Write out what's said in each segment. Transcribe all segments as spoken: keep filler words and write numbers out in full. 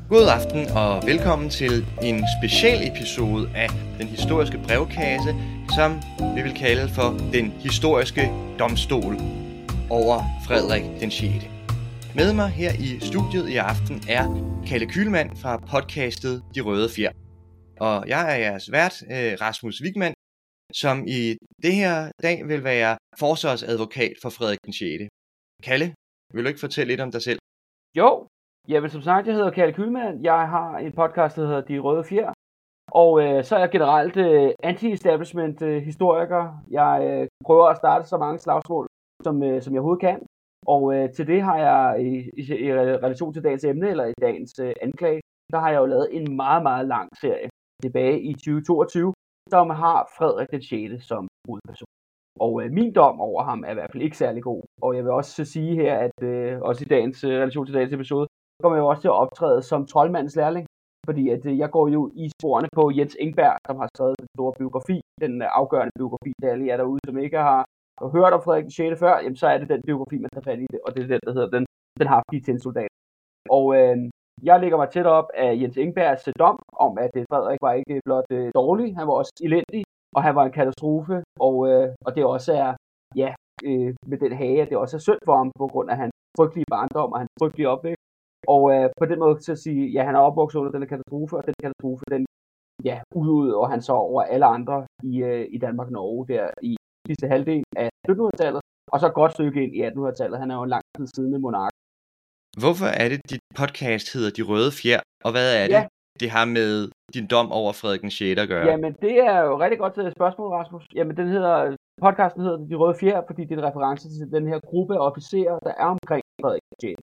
God aften og velkommen til en special episode af Den Historiske Brevkasse, som vi vil kalde for Den Historiske Domstol over Frederik den sjette. Med mig her i studiet i aften er Kalle Kühlmann fra podcastet De Røde Fjer. Og jeg er jeres vært, Rasmus Wigman, som i det her dag vil være forsvarsadvokat for Frederik den sjette. Kalle, vil du ikke fortælle lidt om dig selv? Jo, jeg vil som sagt, jeg hedder Kalle Kühlmann. Jeg har en podcast, der hedder De Røde Fjer. Og øh, så er jeg generelt øh, anti-establishment øh, historiker. Jeg øh, prøver at starte så mange slagsmål, som, øh, som jeg overhovedet kan. Og øh, til det har jeg, i, i, i relation til dagens emne, eller i dagens øh, anklage, der har jeg jo lavet en meget, meget lang serie tilbage i tyve toogtyve, som har Frederik den sjette som hovedperson. Og øh, min dom over ham er i hvert fald ikke særlig god. Og jeg vil også sige her, at øh, også i dagens øh, relation til dagens episode, kommer jeg jo også til at optræde som troldmandens lærling. Fordi at øh, jeg går jo i sporene på Jens Engberg, som har skrevet den store biografi, den øh, afgørende biografi, der alle er derude, som ikke har hørt om Frederik den sjette før, jamen så er det den biografi, man tager fat i det, og det er den, der hedder Den, den haftige tinsoldat. Og øh, jeg lægger mig tæt op af Jens Engbergs øh, dom om, at øh, Frederik var ikke blot øh, dårlig, han var også elendig, og han var en katastrofe, og, øh, og det også er, ja, øh, med den hage, at det også er synd for ham, på grund af hans frygtelige barndom og hans frygtelige opvækst. Og øh, på den måde til at sige, ja, han er opvokset under den katastrofe, og den katastrofe, den, ja, udøvede og han så over alle andre i, øh, i Danmark og Norge der i sidste halvdel af syttenhundredetallet, og så et godt stykke ind i attenhundredetallet. Han er jo en lang tid siddende monark. Hvorfor er det, dit podcast hedder De Røde Fjer, og hvad er det, ja. det har med din dom over Frederik den sjette at gøre? Jamen, det er jo rigtig godt til spørgsmål, Rasmus. Jamen, den hedder, podcasten hedder De Røde Fjer, fordi det er en reference til den her gruppe af officerer, der er omkring Frederik den sjette.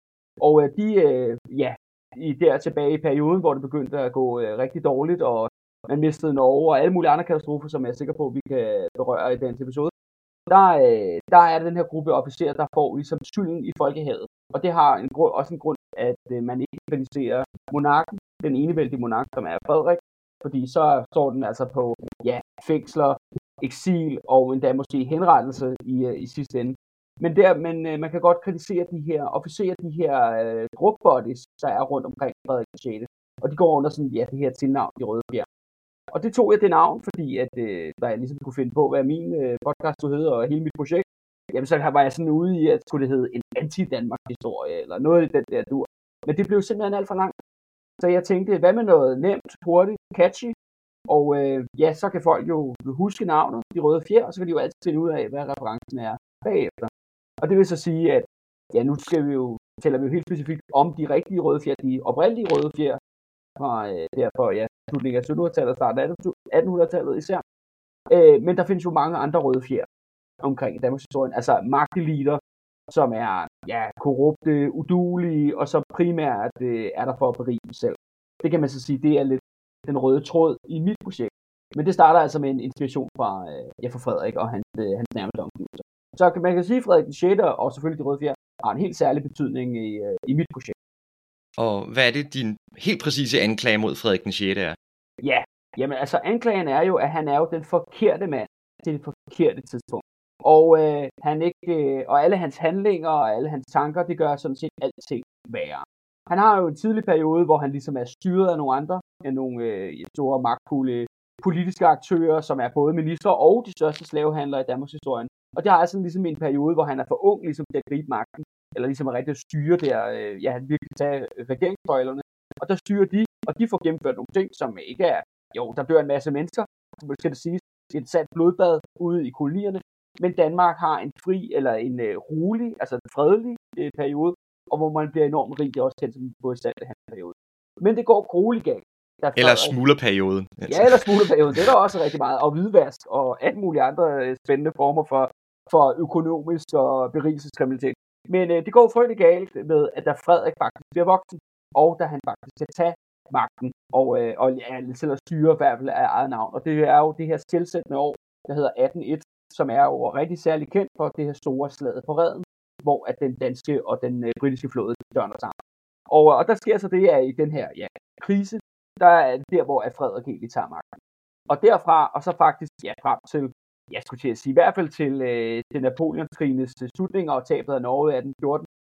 Og øh, de, øh, ja, i der tilbage i perioden, hvor det begyndte at gå øh, rigtig dårligt, og man mistede Norge og alle mulige andre katastrofer, som jeg er sikker på, at vi kan berøre i dagens episode, der, øh, der er det den her gruppe officerer, der får ligesom skylden i folkehavet. Og det har en grund, også en grund, at øh, man ikke kritiserer monarken, den enevældige monark, som er Frederik, fordi så står den altså på, ja, fængsler, eksil og endda måske henrettelse i, øh, i sidste ende. Men, der, men øh, man kan godt kritisere de her officerer, de her øh, drukbodies, der er rundt omkring Frederik den sjette. Og de går under sådan, ja, det her tilnavn, De Røde Fjer. Og det tog jeg det navn, fordi at, øh, da jeg ligesom kunne finde på, hvad min øh, podcast skulle hedde, og hele mit projekt, jamen så var jeg sådan ude i, at skulle det hedde en anti-Danmark-historie, eller noget i den der dur. Men det blev simpelthen alt for langt. Så jeg tænkte, hvad med noget nemt, hurtigt, catchy? Og øh, ja, så kan folk jo huske navnet, De Røde Fjer, og så kan de jo altid finde ud af, hvad referencen er bagefter. Og det vil så sige, at ja, nu skal vi jo, taler vi jo helt specifikt om de rigtige røde fjer, de oprindelige røde fjer, fra øh, derfor, ja, slutningen af syttenhundredetallet og starten af attenhundredetallet især. Øh, men der findes jo mange andre røde fjer omkring i Danmarks historie, altså magteliter, som er, ja, korrupte, uduelige, og så primært øh, er der for at berige dem selv. Det kan man så sige, det er lidt den røde tråd i mit projekt. Men det starter altså med en inspiration fra, øh, ja, fra Frederik og hans, øh, hans nærmeste omgivelser. Så man kan sige, at Frederik den sjette og selvfølgelig De Røde Fjer har en helt særlig betydning i, øh, i mit projekt. Og hvad er det, din helt præcise anklage mod Frederik den sjette er? Ja, jamen altså anklagen er jo, at han er jo den forkerte mand til det forkerte tidspunkt. Og, øh, han ikke, øh, og alle hans handlinger og alle hans tanker, det gør sådan set alting værre. Han har jo en tidlig periode, hvor han ligesom er styret af nogle andre, af nogle øh, store magtfulde politiske aktører, som er både minister og de største slavehandlere i Danmarks historie. Og det har altså ligesom en periode, hvor han er for ung ligesom til at gribe magten, eller ligesom er rigtig at styre der, øh, ja, han virkelig tager regeringsstøjlerne. Og der styrer de, og de får gennemført nogle ting, som ikke er, jo, der dør en masse mennesker, som skal det siges, det er et sandt blodbad ude i kolonierne, men Danmark har en fri, eller en øh, rolig, altså en fredelig øh, periode, og hvor man bliver enormt rig, det er også kendt som både sandt af hans periode. Men det går grueligt galt. Eller smuglerperioden. Ja, eller smuglerperioden. Det er der også rigtig meget. Og hvidvask og alt mulige andre spændende former for, for økonomisk og berigelseskriminalitet. Men øh, det går frygtelig galt med, at da Frederik faktisk bliver voksen, og da han faktisk skal tage magten, og, øh, og ja, til at styre i hvert fald af eget navn. Og det er jo det her skelsættende år, der hedder atten hundrede og en, som er jo rigtig særlig kendt for det her store slaget på Reden, hvor at den danske og den øh, britiske flåde dørner sammen. Og, og der sker så det, at i den her, ja, krise, der er der, hvor at Frederik egentlig tager magten. Og derfra, og så faktisk, ja, frem til, jeg skulle til at sige, i hvert fald til, øh, til Napoleonskrigenes slutninger og tabet af Norge i atten fjorten,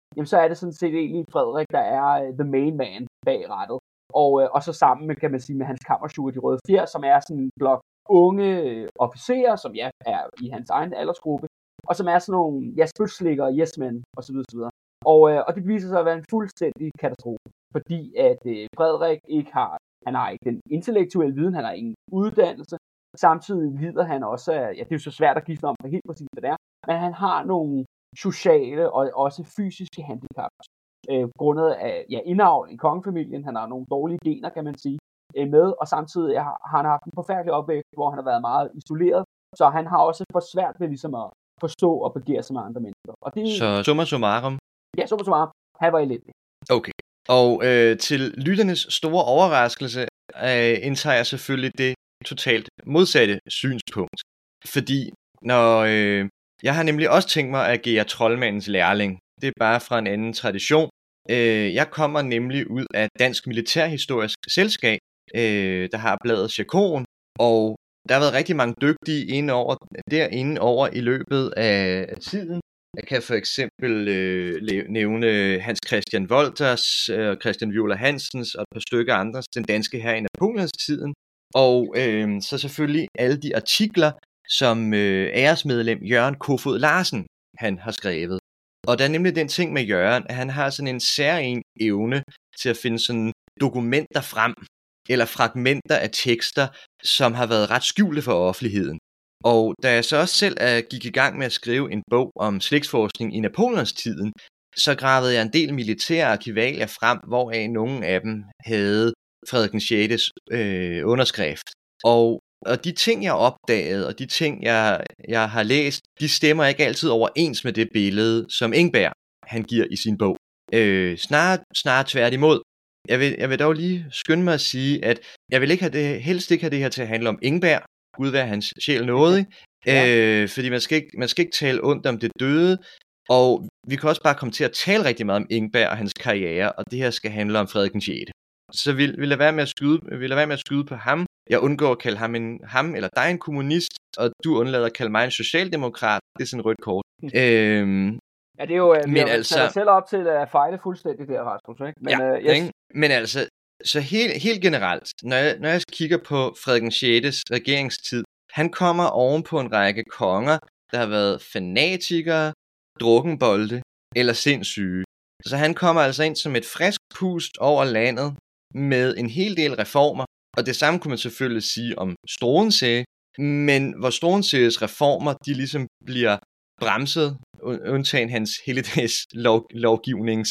jamen så er det sådan set egentlig Frederik, der er uh, the main man bag rettet. Og, uh, og så sammen med, kan man sige, med hans kammersuger, de røde fjer, som er sådan en blok unge uh, officerer, som ja, er i hans egen aldersgruppe, og som er sådan nogle, ja, spytslikkere, yes men, og så videre, så videre. Og, uh, og det viser sig at være en fuldstændig katastrofe, fordi at uh, Frederik ikke har, han har ikke den intellektuelle viden, han har ingen uddannelse, samtidig lider han også af, ja, det er jo så svært at give om det helt præcis, hvad det er, men han har nogle sociale og også fysiske handicap, øh, grundet af ja, indavl i kongefamilien, han har nogle dårlige gener, kan man sige, øh, med, og samtidig har han haft en forfærdelig opvækst, hvor han har været meget isoleret, så han har også for svært ved ligesom at forstå og begære sig med andre mennesker. Og det, så summa summarum? Ja, summa summarum, han var elendig. Okay, og øh, til lytternes store overraskelse øh, indtager jeg selvfølgelig det totalt modsatte synspunkt, fordi når øh, jeg har nemlig også tænkt mig at agere troldmandens lærling. Det er bare fra en anden tradition. Øh, jeg kommer nemlig ud af Dansk Militærhistorisk Selskab, øh, der har bladet Chakon, og der har været rigtig mange dygtige inde over, derinde over i løbet af tiden. Jeg kan for eksempel øh, nævne Hans Christian Wolters, øh, Christian Viola Hansens og et par stykker andres, den danske her i Napoleonstiden. Og øh, så selvfølgelig alle de artikler, som øh, æresmedlem Jørgen Kofod Larsen, han har skrevet. Og der er nemlig den ting med Jørgen, at han har sådan en særlig evne til at finde sådan dokumenter frem, eller fragmenter af tekster, som har været ret skjulte for offentligheden. Og da jeg så også selv uh, gik i gang med at skrive en bog om slægtsforskning i Napoleonstiden, så gravede jeg en del militære arkivalier frem, hvoraf nogle af dem havde Frederik den sjette øh, underskrift. Og, og de ting, jeg opdagede, og de ting, jeg, jeg har læst, de stemmer ikke altid overens med det billede, som Engberg han giver i sin bog. Øh, snarere, snarere tværtimod. Jeg vil, jeg vil dog lige skynde mig at sige, at jeg vil ikke have det, helst ikke have det her til at handle om Engberg, Gud være hans sjæl nådig, ja. øh, fordi man skal, ikke, man skal ikke tale ondt om det døde, og vi kan også bare komme til at tale rigtig meget om Engberg og hans karriere, og det her skal handle om Frederik den sjette. Så vi, vi, lader være med at skyde, vi lader være med at skyde på ham. Jeg undgår at kalde ham, en, ham eller dig en kommunist, og du undlader at kalde mig en socialdemokrat. Det er sådan et rødt kort. Mm. Øhm, ja, det er jo, vi men har altså, selv op til at fejle fuldstændig der, Rasmus. Ikke? Men, ja, uh, yes. ikke? Men altså, så helt, helt generelt, når jeg, når jeg kigger på Frederik den sjettes regeringstid, han kommer oven på en række konger, der har været fanatikere, drukkenbolde eller sindssyge. Så han kommer altså ind som et frisk pust over landet med en hel del reformer, og det samme kunne man selvfølgelig sige om Struensee, men hvor Struensees reformer, de ligesom bliver bremset, undtagen hans helligdags lov, lovgivnings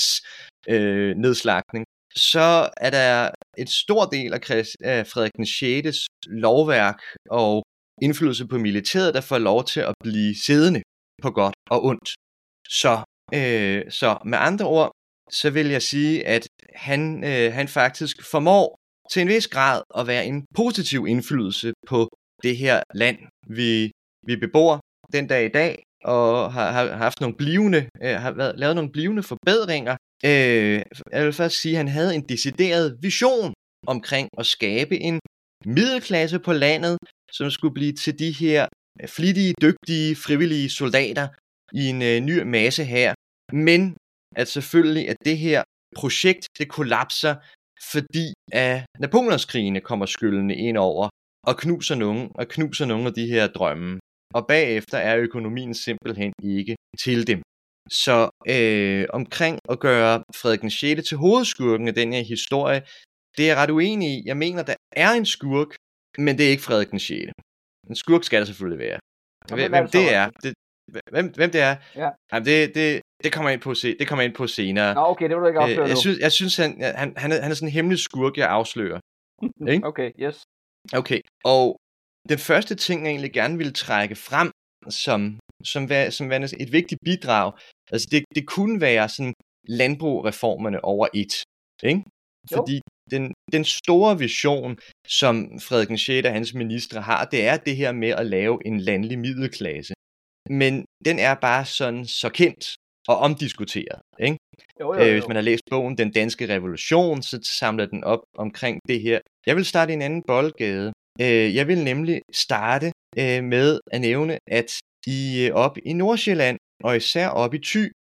øh, nedslagning, så er der et stor del af, Christ, af Frederik den sjettes lovværk og indflydelse på militæret, der får lov til at blive siddende på godt og ondt. Så, øh, så med andre ord, så vil jeg sige, at han, øh, han faktisk formår til en vis grad at være en positiv indflydelse på det her land, vi, vi bebor den dag i dag, og har, har haft nogle blivende, øh, har været, lavet nogle blivende forbedringer. Øh, jeg vil først sige, at han havde en decideret vision omkring at skabe en middelklasse på landet, som skulle blive til de her flittige, dygtige, frivillige soldater i en øh, ny masse her. Men at selvfølgelig, at det her projekt, det kollapser, fordi at Napoleonskrigene kommer skyldende ind over og knuser nogle, og knuser nogle af de her drømme. Og bagefter er økonomien simpelthen ikke til dem. Så øh, omkring at gøre Frederik den sjette til hovedskurken af den her historie, det er jeg ret uenig i. Jeg mener, der er en skurk, men det er ikke Frederik den sjette. En skurk skal der selvfølgelig være. Hvem, hvem det er, det, hvem, hvem det er, ja. Jamen det, det, det kommer jeg ind på, det kommer jeg ind på senere. Nå, okay, det vil du ikke afsløre. Jeg synes, jeg synes han, han, han, er, han er sådan en hemmelig skurk, jeg afslører. Okay, yes. Okay, og den første ting, jeg egentlig gerne ville trække frem, som, som, vær, som værende et vigtigt bidrag, altså det, det kunne være sådan landbrugreformerne over et, ikke? Fordi den, den store vision, som Frederik den sjette og hans ministre har, det er det her med at lave en landlig middelklasse. Men den er bare sådan så kendt og omdiskuteret, ikke? Jo, jo, jo. Hvis man har læst bogen Den Danske Revolution, så samler den op omkring det her. Jeg vil starte i en anden boldgade. Jeg vil nemlig starte med at nævne, at i op i Nordsjælland, og især op i Thy,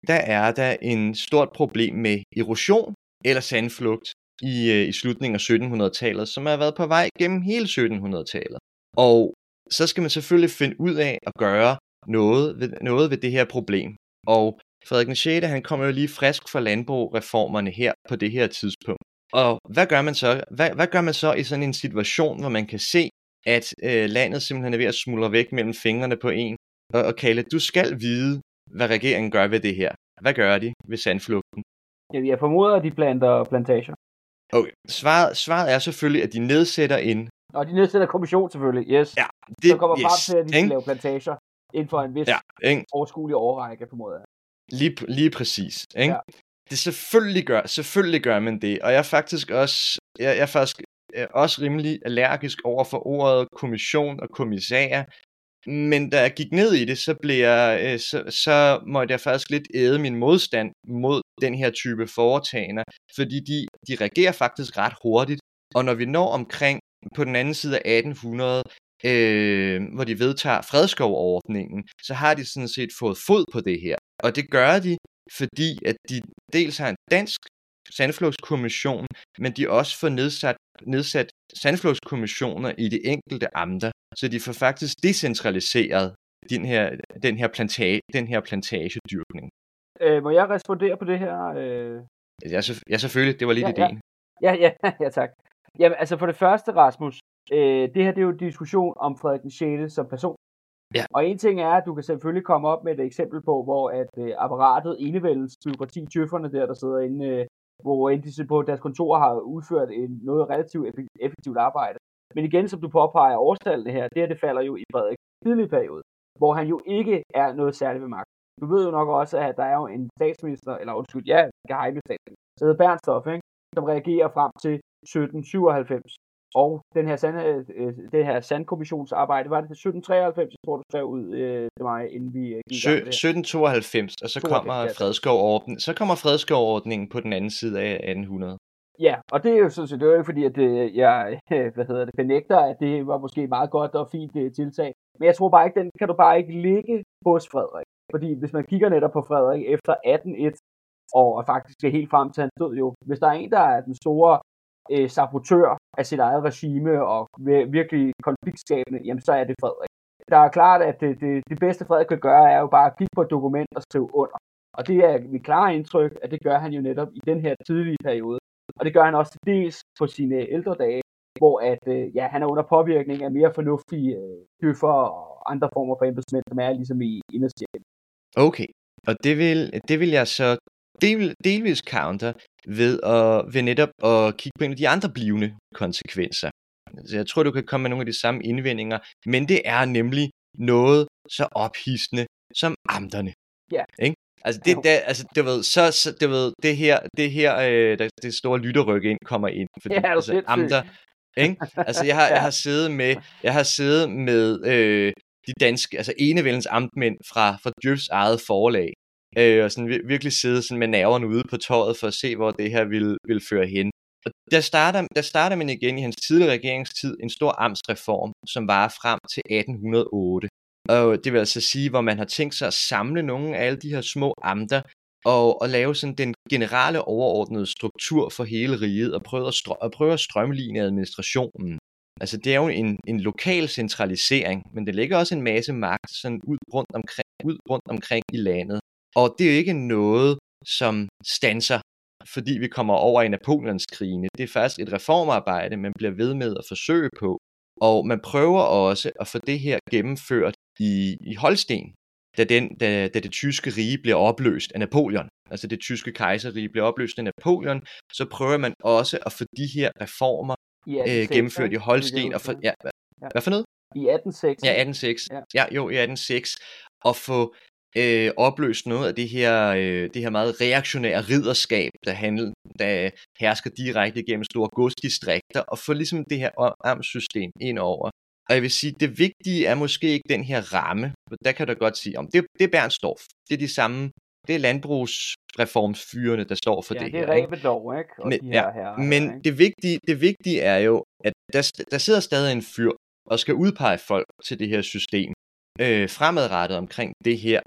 der er der en stort problem med erosion eller sandflugt i, øh, i slutningen af syttenhundredetallet, som har været på vej gennem hele syttenhundredetallet. Og så skal man selvfølgelig finde ud af at gøre noget ved, noget ved det her problem. Og Frederik den sjette, han kommer jo lige frisk fra landbrugreformerne her på det her tidspunkt. Og hvad gør man så? Hvad, hvad gør man så i sådan en situation, hvor man kan se, at øh, landet simpelthen er ved at smuldre væk mellem fingrene på en, og, og Kalle, du skal vide, hvad regeringen gør ved det her. Hvad gør de ved sandflugten? Ja, jeg formoder, at de planter plantager. Okay. Svaret, svaret er selvfølgelig, at de nedsætter en... Og de nedsætter kommission selvfølgelig, yes. Ja, det, så kommer yes, frem til, at de skal ikke? lave plantager inden for en vis ja, overskuelig overrække, formoder jeg. Lige, lige præcis, ikke? Ja. Det selvfølgelig gør, selvfølgelig gør man det, og jeg er faktisk også, jeg, jeg er faktisk også rimelig allergisk over for ordet kommission og kommissær, men da jeg gik ned i det, så, blev jeg, så, så måtte jeg faktisk lidt æde min modstand mod den her type foretagender, fordi de, de reagerer faktisk ret hurtigt, og når vi når omkring på den anden side af atten hundrede, øh, hvor de vedtager fredskovordningen, så har de sådan set fået fod på det her, og det gør de, fordi at de dels har en dansk sandflugtskommission, men de også får nedsat, nedsat sandflugtskommissioner i de enkelte amter, så de får faktisk decentraliseret den her, den her, plantage, den her plantagedyrkning. Øh, må jeg respondere på det her? Øh... Ja, så, ja, selvfølgelig. Det var lidt ja, ideen. Ja, ja, ja, ja, tak. Jamen, altså for det første, Rasmus, øh, det her det er jo en diskussion om Frederik den sjette som person. Ja. Og en ting er, at du kan selvfølgelig komme op med et eksempel på, hvor at øh, apparatet, enevældens byråkrati, tøfferne der, der sidder inde, øh, hvor de på deres kontor har udført en, noget relativt effektivt arbejde. Men igen, som du påpeger, årstallene her, det her det falder jo i Frederik tidlig periode, hvor han jo ikke er noget særligt ved magt. Du ved jo nok også, at der er jo en statsminister, eller undskyld, ja, gehejme statsminister, der hedder Bernstorff, ikke? Som reagerer frem til sytten syvoghalvfems. Og den her, sand, øh, det her sandkommissionsarbejde, var det til sytten treoghalvfems, jeg tror, du skrev ud øh, til mig, inden vi øh, gik i gang med det. sytten tooghalvfems, og så kommer fredskovordningen, så kommer fredskovordningen på den anden side af atten hundrede. Ja, og det er jo sådan set, det er jo ikke fordi, at øh, jeg øh, hvad hedder det, benægter, at det var måske meget godt og fint øh, tiltag. Men jeg tror bare ikke, den kan du bare ikke ligge hos Frederik. Fordi hvis man kigger netop på Frederik efter atten et, og faktisk er helt frem til hans død jo, hvis der er en, der er den store øh, sabotør af sit eget regime og virkelig konfliktskabende, jamen så er det Frederik. Der er klart, at det, det, det bedste Frederik kan gøre, er jo bare at kigge på et dokument og skrive under. Og det er mit klare indtryk, at det gør han jo netop i den her tidlige periode. Og det gør han også til dels på sine ældre dage, hvor at, øh, ja, han er under påvirkning af mere fornuftige øh, døffer og andre former for embedsmænd, som er ligesom i inderstjælen. Okay, og det vil, det vil jeg så del, delvis counter ved, at, ved netop at kigge på en af de andre blivende konsekvenser. Så jeg tror, du kan komme med nogle af de samme indvendinger, men det er nemlig noget så ophidsende som amterne. Ja. Ikke? Altså det, der, altså det ved, så, så det ved, det her, det her, øh, der, det store lytterryk ind kommer ind, fordi ja, altså, amter, ikke? Altså jeg har, ja. jeg har siddet med, jeg har siddet med øh, de danske, altså enevældens amtmænd fra fra Djøfs eget forlag, øh, og sådan vir- virkelig siddet sådan med nerverne ude på tøjet for at se, hvor det her vil vil føre hen. Og der starter, der starter man igen i hans tidligere regeringstid en stor amtsreform, som varer frem til atten hundrede og otte. Og det vil altså sige, hvor man har tænkt sig at samle nogle af alle de her små amter og, og lave sådan den generelle overordnede struktur for hele riget og prøve at, strø- og prøve at strømline administrationen. Altså det er jo en, en lokal centralisering, men det ligger også en masse magt sådan ud rundt omkring, ud rundt omkring i landet. Og det er jo ikke noget, som standser, fordi vi kommer over i Napoleonskrigene. Det er faktisk et reformarbejde, man bliver ved med at forsøge på. Og man prøver også at få det her gennemført i, i Holsten, da, den, da, da det tyske rige bliver opløst af Napoleon. Altså det tyske kejserrige bliver opløst af Napoleon, så prøver man også at få de her reformer øh, gennemført i Holsten. Og for, ja, hvad, ja. hvad for noget? I atten seks. Ja, atten seks. Ja. ja, jo, i atten seks. Og få øh, opløst noget af det her, øh, det her meget reaktionære ridderskab, der, handler, der hersker direkte gennem store godsdistrikter, og få ligesom det her amtssystem ind over. Og jeg vil sige, det vigtige er måske ikke den her ramme. Der kan du godt sige, om det, det er Bernstorff. Det er de samme, det er landbrugsreformsfyrene, der står for ja, det, det her. Ja, det er Rebedov, ikke? Og men, de her ja, herrer, men ikke? det vigtige, det vigtige er jo, at der, der sidder stadig en fyr, og skal udpege folk til det her system, øh, fremadrettet omkring det her.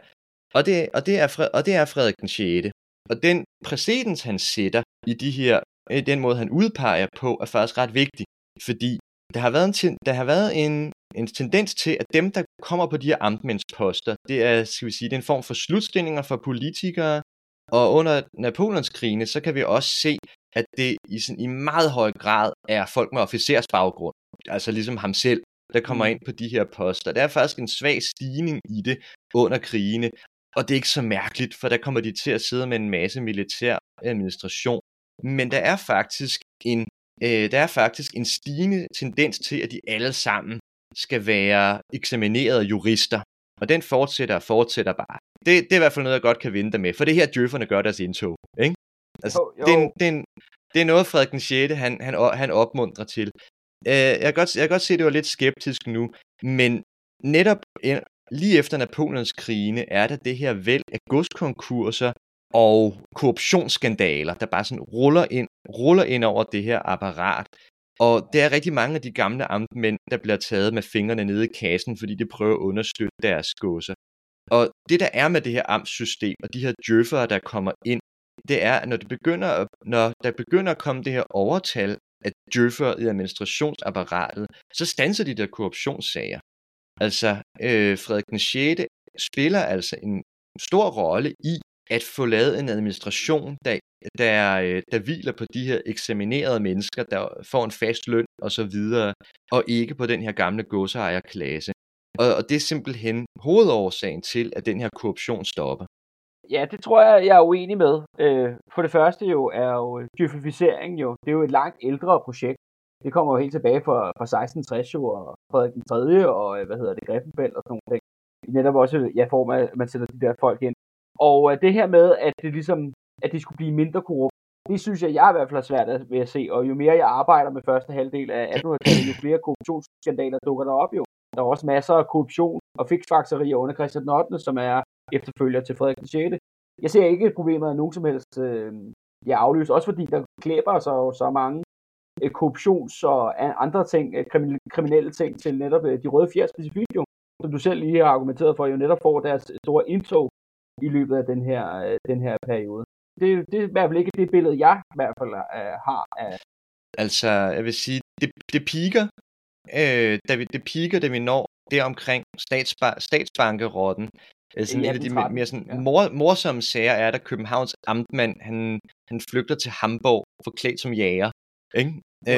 Og det, og det, er, Fred, og det er Frederik den sjette. Og den præcedens, han sætter i de her, den måde, han udpeger på, er faktisk ret vigtig. Fordi der har været en, der har været en, en tendens til, at dem, der kommer på de her amtmændsposter, det er, skal vi sige, det er en form for slutstillinger for politikere. Og under Napoleonskrigene, så kan vi også se, at det i, sådan, i meget høj grad er folk med officersbaggrund. Altså ligesom ham selv, der kommer ind på de her poster. Der er faktisk en svag stigning i det under krigene. Og det er ikke så mærkeligt, for der kommer de til at sidde med en masse militær administration. Men der er faktisk en, øh, der er faktisk en stigende tendens til, at de alle sammen skal være eksaminerede jurister. Og den fortsætter og fortsætter bare. Det, det er i hvert fald noget, jeg godt kan vente med, for det her djøfferne gør deres indtog. Ikke? Altså, jo, jo. Det, det, det er noget, Frederik den sjette han, han, han opmuntrer til. Øh, jeg, kan godt, jeg kan godt se, at det var lidt skeptisk nu, men netop lige efter Napoleonskrigene er der det her væld af godskonkurser og korruptionsskandaler, der bare sådan ruller ind, ruller ind over det her apparat. Og der er rigtig mange af de gamle amtmænd, der bliver taget med fingrene nede i kassen, fordi de prøver at understøtte deres godser. Og det der er med det her amtssystem og de her djøffere, der kommer ind, det er, at når det begynder, når der begynder at komme det her overtal af djøffere i administrationsapparatet, så standser de der korruptionssager. Altså, øh, Frederik den sjette spiller altså en stor rolle i at få lavet en administration, der, der, der hviler på de her eksaminerede mennesker, der får en fast løn og så videre, og ikke på den her gamle godsejerklasse. Og, og det er simpelthen hovedårsagen til, at den her korruption stopper. Ja, det tror jeg, jeg er uenig med. Øh, for det første jo er jo djøffificering jo, det er jo et langt ældre projekt. Det kommer jo helt tilbage fra, fra seksten tres jo, og Frederik den tredje og hvad hedder det, Griffenfeld og sådan nogle ting. Netop også, ja, form af, at man sætter de der folk ind. Og uh, det her med, at det ligesom, at de skulle blive mindre korrupt, det synes jeg, jeg i hvert fald er svært ved at se. Og jo mere jeg arbejder med første halvdel af attenhundredetallet, jo flere korruptionsskandaler dukker der op jo. Der er også masser af korruption og fiksfakserier under Christian den ottende, som er efterfølger til Frederik den sjette. Jeg ser ikke et problem med, at nogen som helst øh, jeg afløser, også fordi der klæber sig jo så mange øh, korruptions- og andre ting, øh, kriminelle ting til netop øh, de røde fjer specifikt jo, som du selv lige har argumenteret for, jo netop får deres store indtog i løbet af den her, øh, den her periode. Det, det er i hvert fald ikke det billede, jeg i hvert fald øh, har af... Altså, jeg vil sige, det, det piker, øh, da vi, det piker, da vi når det omkring statsba- statsbankerotten. Altså, en af de mere, mere sådan, ja. mor, morsomme sager er, at Københavns amtmand, han, han flygter til Hamborg, forklædt som jæger. Ikke?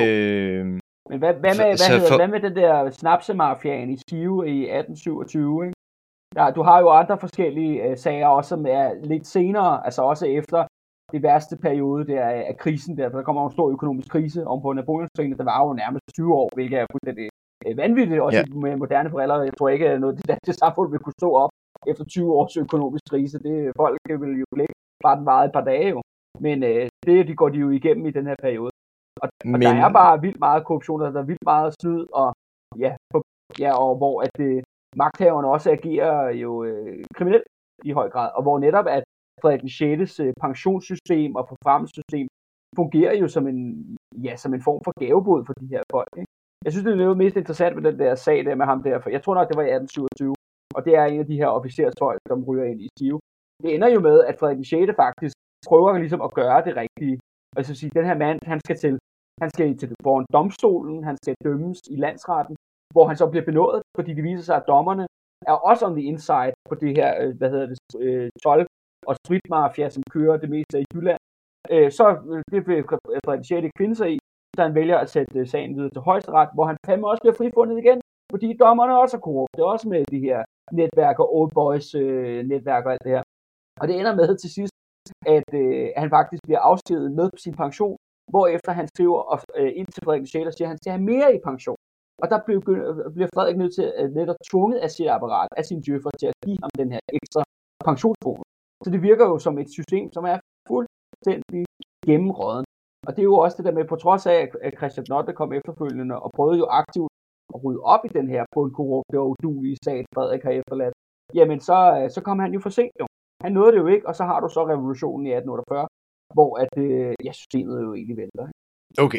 Øh, Men hvad, hvad, med, hvad, hedder, for... hvad med den der snapsemafiaen i Skive i atten syvogtyve? Ikke? Ja, du har jo andre forskellige øh, sager også, som er lidt senere, altså også efter det værste periode der af, af krisen der, for der kommer en stor økonomisk krise om på Napoleonskrigene, der var jo nærmest tyve år, hvilket er fuldstændig øh, vanvittigt, også ja. Med moderne briller. Jeg tror ikke, at noget det danske samfund vil kunne stå op efter tyve års økonomisk krise. Det folk vil jo ikke bare den varede et par dage jo. Men øh, det de går de jo igennem i den her periode. Og, og Men... der er bare vildt meget korruption, der er vildt meget snyd, og ja, på, ja og hvor at det, magthaverne også agerer jo øh, kriminelt i høj grad, og hvor netop at Frederik den sjettes øh, pensionssystem og forfremmelsessystem fungerer jo som en, ja, som en form for gavebod for de her folk. Ikke? Jeg synes, det er noget mest interessant med den der sag der med ham der, for jeg tror nok, det var i atten syvogtyve, og det er en af de her officersfolk, som ryger ind i Skive. Det ender jo med, at Frederik den sjette faktisk prøver ligesom at gøre det rigtige. Altså at sige, den her mand, han skal til, han skal til foran domstolen, han skal dømmes i landsretten, hvor han så bliver benådet, fordi det viser sig, at dommerne er også on the inside på det her, hvad hedder det, tolv og spritmafia, som kører det meste i Jylland. Så det vil Frederik den sjette ikke finde sig i, så han vælger at sætte sagen videre til højesteret, hvor han fandme også bliver frifundet igen, fordi dommerne også er korrupte, også med de her netværk og old boys øh, netværk og alt det her. Og det ender med til sidst, at øh, han faktisk bliver afskediget med sin pension, hvorefter han skriver øh, ind til Frederik den sjette og siger, at han skal have mere i pension. Og der bliver Frederik nødt til at netop tvunget af sit apparat, af sine djøffer, til at give ham den her ekstra pensionsbonus. Så det virker jo som et system, som er fuldstændig gennemråden. Og det er jo også det der med, på trods af, at Christian den ottende kom efterfølgende og prøvede jo aktivt at rydde op i den her på en korrupte og udulige sag, Frederik har efterladt, jamen så, så kom han jo for sent jo. Han nåede det jo ikke, og så har du så revolutionen i atten otteogfyrre, hvor at, ja, systemet jo egentlig vælter. Okay.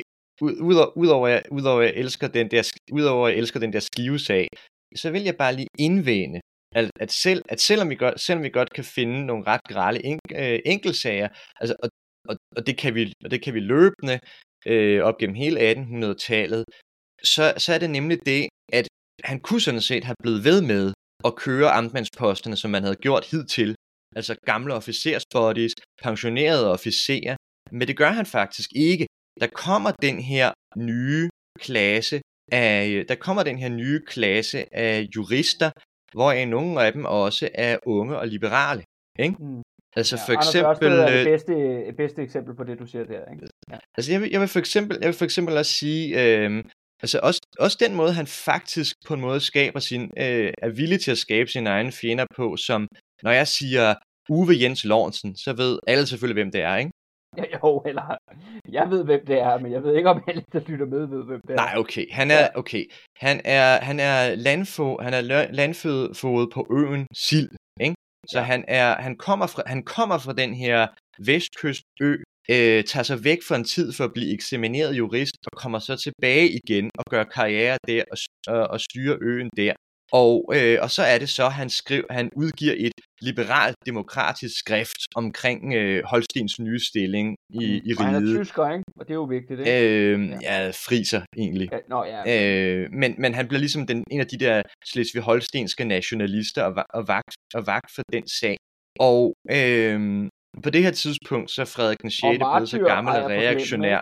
Udover at udover jeg elsker den der udover jeg elsker den der skivesag, så vil jeg bare lige indvende, at, at, selv, at selvom, vi godt, selvom vi godt kan finde nogle ret grelle en, øh, enkeltsager, altså, og, og, og, det kan vi, og det kan vi løbende øh, op gennem hele attenhundredetallet, så, så er det nemlig det, at han kunne sådan set have blevet ved med at køre amtmandsposterne, som man havde gjort hidtil, altså gamle officersbodies, pensionerede officerer, men det gør han faktisk ikke. Der kommer den her nye klasse af, der kommer den her nye klasse af jurister, hvoraf nogle af dem også er unge og liberale, ikke? Mm. Altså ja, for Anders eksempel Ørsted er det bedste, bedste eksempel på det, du siger der, ikke? Ja. Altså jeg vil, jeg vil for eksempel, jeg vil for eksempel også sige, øh, altså også, også den måde, han faktisk på en måde skaber sin, øh, er villig til at skabe sine egne fjender på, som når jeg siger Uwe Jens Lorentzen, så ved alle selvfølgelig, hvem det er, ikke? Ja, jo, eller jeg ved, hvem det er, men jeg ved ikke, om alle, der lytter med, ved, hvem det er. Nej, okay. Han er, okay. Han er, han er, landfo, han er landfødet på øen Sild, ikke? Så ja. han, er, han, kommer fra, han kommer fra den her vestkystø, øh, tager sig væk for en tid for at blive eksamineret jurist, og kommer så tilbage igen og gør karriere der og, og, og styrer øen der. Og, øh, og så er det så, han skriver, han udgiver et liberalt demokratisk skrift omkring øh, Holstens nye stilling i, i riget. Han er tysker, ikke? Og det er jo vigtigt, ikke? Øh, ja, friser egentlig. Ja, nå, ja. Øh, men, men han bliver ligesom den, en af de der slesvig-holstenske nationalister og, og, vagt, og vagt for den sag. Og øh, på det her tidspunkt, så er Frederik den sjette blevet så gammel og reaktionær.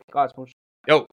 Jo,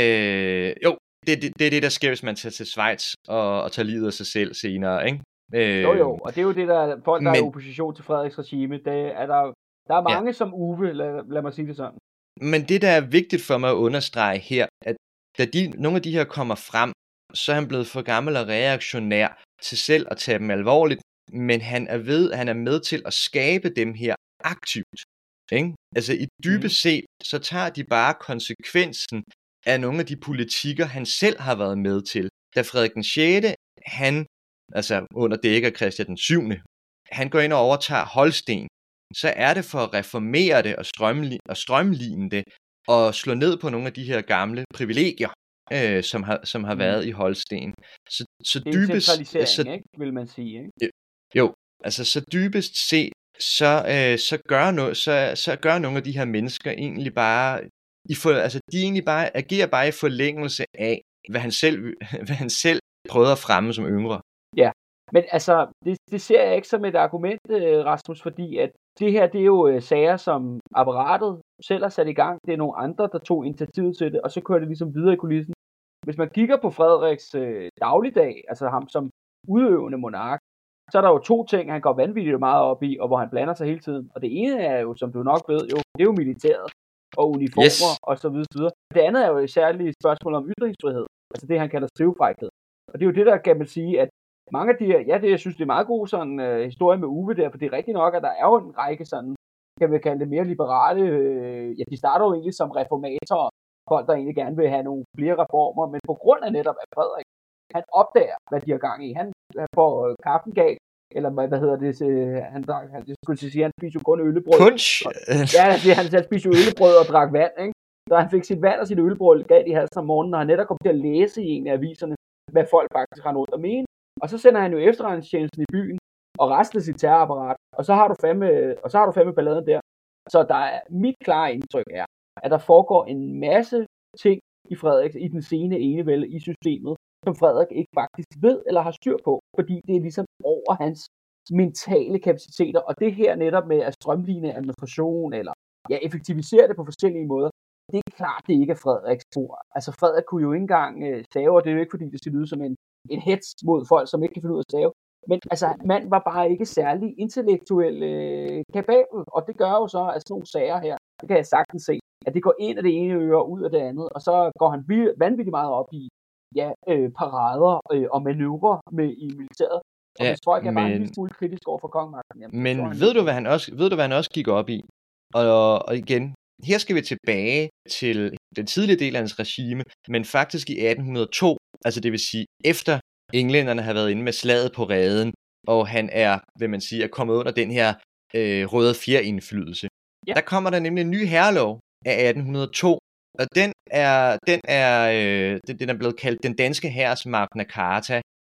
øh, jo. Det, det, det er det, der sker, hvis man tager til Schweiz og, og tager livet af sig selv senere, ikke? Øh, jo, jo, og det er jo det, der folk, der men, er i opposition til Frederiks regime, det er der, der er mange ja. som Uwe, lad, lad mig sige det sådan. Men det, der er vigtigt for mig at understrege her, at da de, nogle af de her kommer frem, så er han blevet for gammel og reaktionær til selv at tage dem alvorligt, men han er, ved, han er med til at skabe dem her aktivt, ikke? Altså i dybest set, så tager de bare konsekvensen af nogle af de politikker, han selv har været med til. Da Frederik den sjette, han, altså under dæk af Christian den syvende, han går ind og overtager Holsten, så er det for at reformere det og, strømli- og strømline det, og slå ned på nogle af de her gamle privilegier, øh, som har, som har mm. været i Holsten. Så, så det er dybest, en centralisering, så, ikke? Vil man sige, ikke? Jo, altså så dybest set, så, øh, så, gør no, så, så gør nogle af de her mennesker egentlig bare I for, altså de egentlig bare agerer bare i forlængelse af, hvad han selv, hvad han selv prøvede at fremme som yngre. Ja, men altså, det, det ser jeg ikke som et argument, Rasmus, fordi at det her, det er jo sager, som apparatet selv har sat i gang. Det er nogle andre, der tog initiativet til det, og så kører det ligesom videre i kulissen. Hvis man kigger på Frederiks øh, dagligdag, altså ham som udøvende monark, så er der jo to ting, han går vanvittigt meget op i, og hvor han blander sig hele tiden. Og det ene er jo, som du nok ved, jo, det er jo militæret og uniformer, yes. og så videre, så videre. Det andet er jo et særligt spørgsmål om ytringsfrihed, altså det, han kalder skrivefrækhed. Og det er jo det, der kan man sige, at mange af de her, ja, det, jeg synes, det er meget god sådan uh, historie med Uwe der, for det er rigtigt nok, at der er jo en række sådan, kan vi kalde det mere liberale, øh, ja, de starter jo egentlig som reformatorer, folk, der egentlig gerne vil have nogle flere reformer, men på grund af netop, at Frederik, han opdager, hvad de har gang i. Han, han får øh, kaffen galt, eller hvad hedder det, øh, han, han, jeg skulle sige, han spiser jo kun øllebrød. Punch! Og, ja, han, han spiser jo øllebrød og drak vand, ikke? Så han fik sit vand og sit øllebrød galt i halsen om morgenen, og han netop kom til at læse i en af aviserne, hvad folk faktisk har rundt at mene. Og så sender han jo efterretningstjenesten i byen, og resten af sit terrorapparat, og så har du fandme, og så har du fandme balladen der. Så der er, mit klare indtryk er, at der foregår en masse ting i Frederik, i den sene enevælde, i systemet, som Frederik ikke faktisk ved eller har styr på, fordi det er ligesom over hans mentale kapaciteter, og det her netop med at strømline administration, eller ja, effektivisere det på forskellige måder, det er klart, det ikke er Frederiks spor. Altså Frederik kunne jo ikke engang øh, stave, og det er jo ikke fordi, det skal lyde som en, en hets mod folk, som ikke kan finde ud af at stave, men altså, manden var bare ikke særlig intellektuelt øh, kapabel, og det gør jo så, at sådan nogle sager her, det kan jeg sagtens se, at det går ind af det ene øre og ud af det andet, og så går han vanvittigt meget op i ja, øh, parader øh, og manøvrer med i militæret. Og ja, hvis folk er men... bare en lille smule kritisk over for kongemagten. Jamen, men ved du, hvad han også, ved du, hvad han også gik op i? Og, og igen, her skal vi tilbage til den tidlige del af hans regime, men faktisk i atten hundrede og to, altså det vil sige efter englænderne har været inde med slaget på Reden, og han er, vil man sige, er kommet under den her øh, røde fjerindflydelse. Ja. Der kommer der nemlig en ny hærlov af atten hundrede og to, og den er, den er, øh, den, den er blevet kaldt den danske hærs Magna Carta,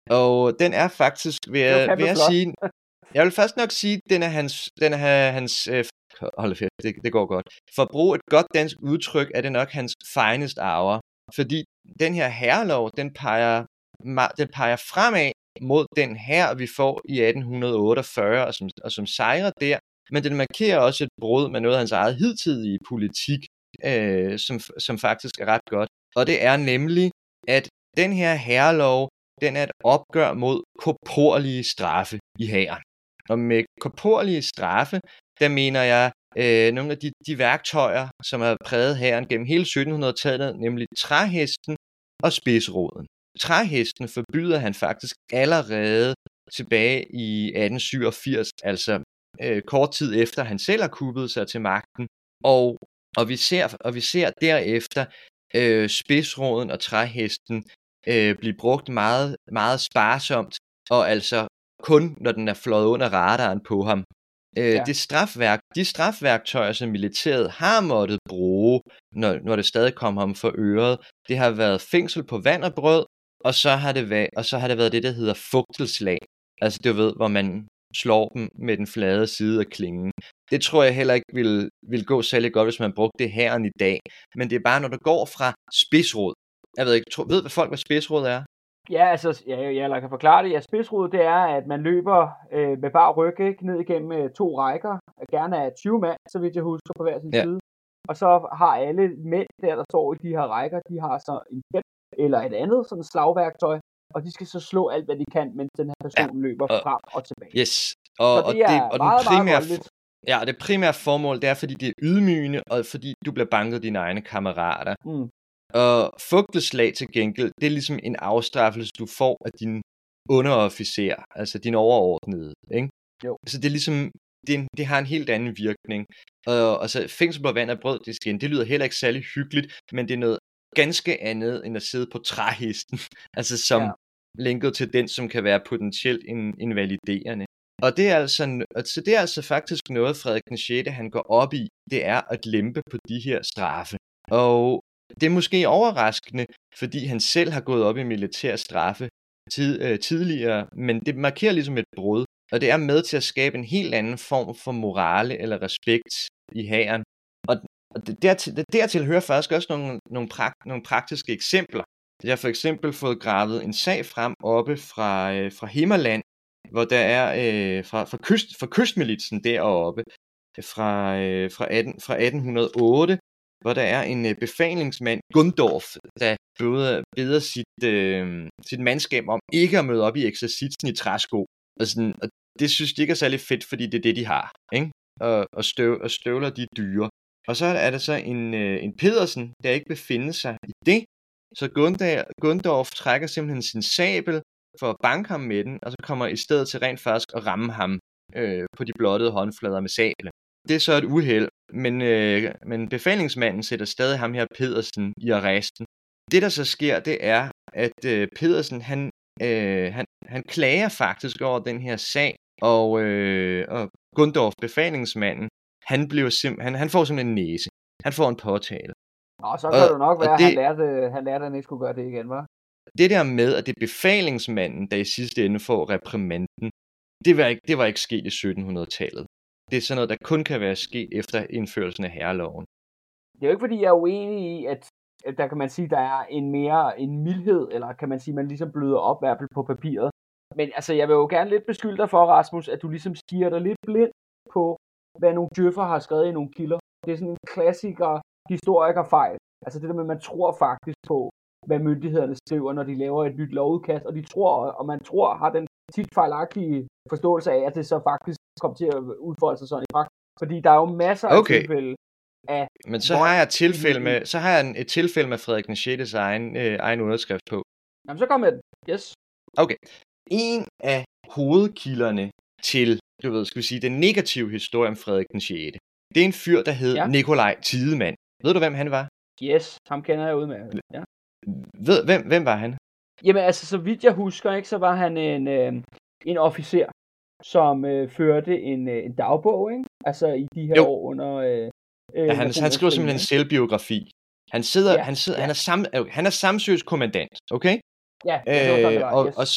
Og den er faktisk, vil jeg, vil jeg sige, jeg vil først nok sige, den er hans, den er hans, øh, hold fedt, det, det går godt. For at bruge et godt dansk udtryk, er det nok hans finest hour. Fordi den her hærlov, den peger, den peger fremad mod den her, vi får i atten otteogfyrre, og som, og som sejrer der. Men den markerer også et brud med noget af hans eget hidtidige politik, øh, som, som faktisk er ret godt. Og det er nemlig, at den her hærlov, den er et opgør mod korporlige straffe i hæren. Og med korporlige straffe, der mener jeg øh, nogle af de, de værktøjer, som har præget hæren gennem hele syttenhundredetallet, nemlig træhesten og spidsroden. Træhesten forbyder han faktisk allerede tilbage i atten syvogfirs, altså øh, kort tid efter han selv har kuppet sig til magten. Og, og, vi, ser, og vi ser derefter øh, spidsroden og træhesten øh, blive brugt meget, meget sparsomt, og altså kun når den er fløjet under radaren på ham. Øh, ja. det strafværk, de strafværktøjer, som militæret har måttet bruge, når, når det stadig kom ham for øret, det har været fængsel på vand og brød, og så har det været, og så har det været det, der hedder fugtelslag. Altså du ved, hvor man slår dem med den flade side af klingen. Det tror jeg heller ikke vil, vil gå særlig godt, hvis man brugte det hæren i dag. Men det er bare, når du går fra spidsrod. Jeg ved ikke, tro, ved hvad folk, hvad spidsrod er? Ja, altså, ja, jeg, jeg kan forklare det. Ja, spidsrod, det er, at man løber øh, med bare ryg, ikke, ned igennem øh, to rækker, gerne af tyve mand, så vidt jeg husker, på hver sin ja. side. Og så har alle mænd der, der står i de her rækker, de har så en kæp eller et andet sådan slagværktøj, og de skal så slå alt, hvad de kan, mens den her person ja, løber og, frem og tilbage. Yes, og, så det og, er det, og meget, den primære, meget ja, det primære formål, det er, fordi det er ydmygende, og fordi du bliver banket af dine egne kammerater. Mm. Og fugteslag til gengæld, det er ligesom en afstraffelse, du får af din underofficer, altså din overordnede, ikke? Jo. Så det er ligesom, det, det har en helt anden virkning. Og altså, fængsel på vand og brød, det, skal, det lyder heller ikke særlig hyggeligt, men det er noget ganske andet, end at sidde på træhesten, altså som ja. linket til den, som kan være potentielt invaliderende. Og det er altså, altså, det er altså faktisk noget, Frederik den sjette han går op i, det er at lempe på de her straffe. Og det er måske overraskende, fordi han selv har gået op i militær straffe tid, øh, tidligere, men det markerer ligesom et brud, og det er med til at skabe en helt anden form for morale eller respekt i hæren. Og, og det dertil, det dertil hører faktisk også nogle, nogle, prakt, nogle praktiske eksempler. Jeg har for eksempel fået gravet en sag frem oppe fra, øh, fra Himmerland, hvor der er øh, fra, fra, kyst, fra kystmilitsen deroppe, fra, øh, fra, atten, fra atten hundrede og otte, hvor der er en øh, befalingsmand, Gundorf, der beder, beder sit, øh, sit mandskab om ikke at møde op i eksercitsen i træsko. Og, sådan, og det synes de ikke er særlig fedt, fordi det er det, de har. Ikke? Og, og, støv, og støvler, de er dyre. Og så er der så en, øh, en Pedersen, der ikke befinder sig i det. Så Gundorf, Gundorf trækker simpelthen sin sabel for at banke ham med den, og så kommer i stedet til rent faktisk at ramme ham øh, på de blottede håndflader med sablen. Det er så et uheld, men, øh, men befalingsmanden sætter stadig ham her Pedersen i arresten. Det der så sker, det er, at øh, Pedersen, han, øh, han, han klager faktisk over den her sag, og, øh, og Gundorf, befalingsmanden, han, bliver sim- han, han får simpelthen en næse. Han får en påtale. Nå, så kan og, det nok være, at han lærte, han lærte, at han ikke skulle gøre det igen, hva'? Det der med, at det er befalingsmanden, der i sidste ende får reprimanden, det var ikke, det var ikke sket i syttenhundredetallet. Det er sådan noget, der kun kan være sket efter indførelsen af hærloven. Det er jo ikke, fordi jeg er uenig i, at, at der kan man sige, der er en mere en mildhed, eller kan man sige, man ligesom bløder op i hvert fald på papiret. Men altså, jeg vil jo gerne lidt beskylde dig for, Rasmus, at du ligesom stiger dig lidt blind på, hvad nogle djøffer har skrevet i nogle kilder. Det er sådan en klassiker historikerfejl. Altså det der med, at man tror faktisk på, hvad myndighederne skriver, når de laver et nyt lovudkast, og de tror, og man tror, har den tit fejlagtige forståelse af, at det så faktisk kommer til at udfolde sig sådan i praksis. Fordi der er jo masser af okay. tilfælde af... Men så har jeg et tilfælde med, så har jeg et tilfælde med Frederik den sjettes egen, øh, egen underskrift på. Jamen så kom med den. Yes. Okay. En af hovedkilderne til, du ved, skal vi sige, den negative historie om Frederik den sjette. Det er en fyr, der hed ja. Nikolaj Tidemand. Ved du, hvem han var? Yes, ham kender jeg udmærket. Ja. Ved, hvem, hvem var han? Jamen altså, så vidt jeg husker, ikke, så var han en, øh, en officer, som øh, førte en, øh, en dagbog, ikke? Altså i de her jo. år under... Øh, ja, han, han skriver simpelthen en selvbiografi. Han sidder, ja, han sidder, ja. han er sam, han er samsøgskommandant, okay? Ja, det var, øh, og, yes. og så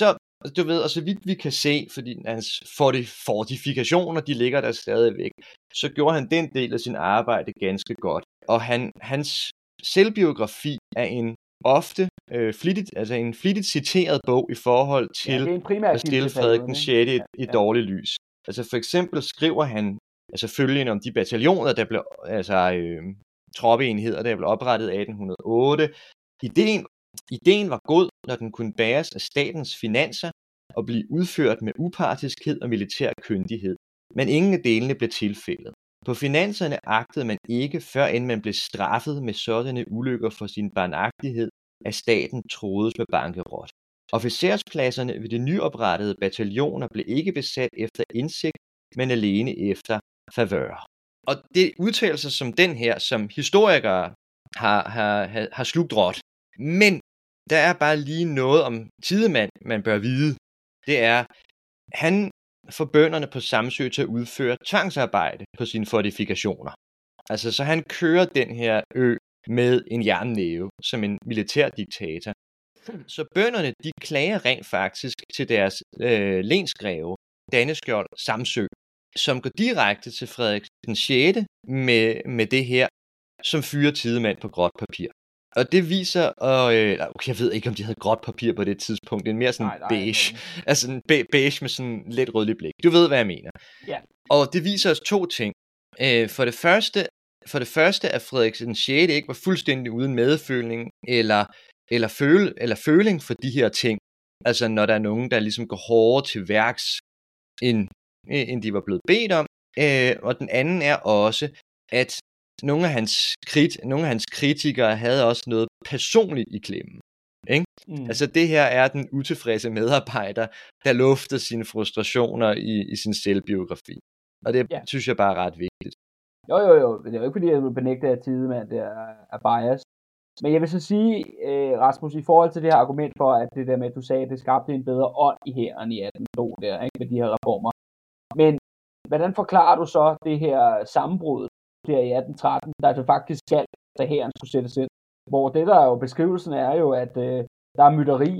du ved, og så vidt vi kan se, fordi hans fortifikationer, de ligger der stadigvæk, så gjorde han den del af sin arbejde ganske godt. Og han, hans selvbiografi er en ofte øh, flittigt, altså en flittigt citeret bog i forhold til ja, at stille Frederik den sjette i, ja, ja. i dårligt lys. Altså for eksempel skriver han altså følgende om de bataljoner, der blev, altså øh, troppeenheder, der blev oprettet i atten hundrede og otte. Ideen, ideen var god, når den kunne bæres af statens finanser og blive udført med upartiskhed og militær kyndighed. Men ingen af delene blev tilfældet. På finanserne agtede man ikke, før end man blev straffet med sådanne ulykker for sin barnagtighed, at staten troedes med bankerot. Officerspladserne ved de nyoprettede bataljoner blev ikke besat efter indsigt, men alene efter favør. Og det er udtalelser som den her, som historikere har, har, har, har slugt råt. Men der er bare lige noget om Tidemand, man bør vide. Det er, han får bønderne på Samsø til at udføre tvangsarbejde på sine fortifikationer. Altså, så han kører den her ø med en jernnæve som en militærdiktator. Så bønderne, de klager rent faktisk til deres øh, lensgreve, Danneskjold Samsø, som går direkte til Frederik den sjette med, med det her, som fyrer Tidemand på gråt papir. Og det viser, og øh, okay, jeg ved ikke, om de havde gråt papir på det tidspunkt, det er mere sådan nej, nej, beige, nej. altså en be- beige med sådan lidt rødlig blik. Du ved, hvad jeg mener. Ja. Og det viser os to ting. Øh, for det første, for det første, at Frederik den sjette ikke var fuldstændig uden medføling eller eller føle eller føling for de her ting. Altså når der er nogen, der ligesom går hårdere til værks end end de var blevet bedt om. Øh, og den anden er også, at nogle af hans, krit, nogle af hans kritikere havde også noget personligt i klemmen. Ikke? Mm. Altså det her er den utilfredse medarbejder, der lufter sine frustrationer i, i sin selvbiografi. Og det ja. synes jeg bare er ret vigtigt. Jo, jo, jo. Det er jo ikke fordi, jeg vil benægte, at Tidemand er, er bias. Men jeg vil så sige, øh, Rasmus, i forhold til det her argument for, at det der med, at du sagde, at det skabte en bedre ånd i hæren i atten hundrede og to der, ikke, med de her reformer. Men hvordan forklarer du så det her sammenbrud der i atten tretten, der altså faktisk skal, da hæren skulle sættes ind? Hvor det der er jo beskrivelsen er jo, at øh, der er mytteri,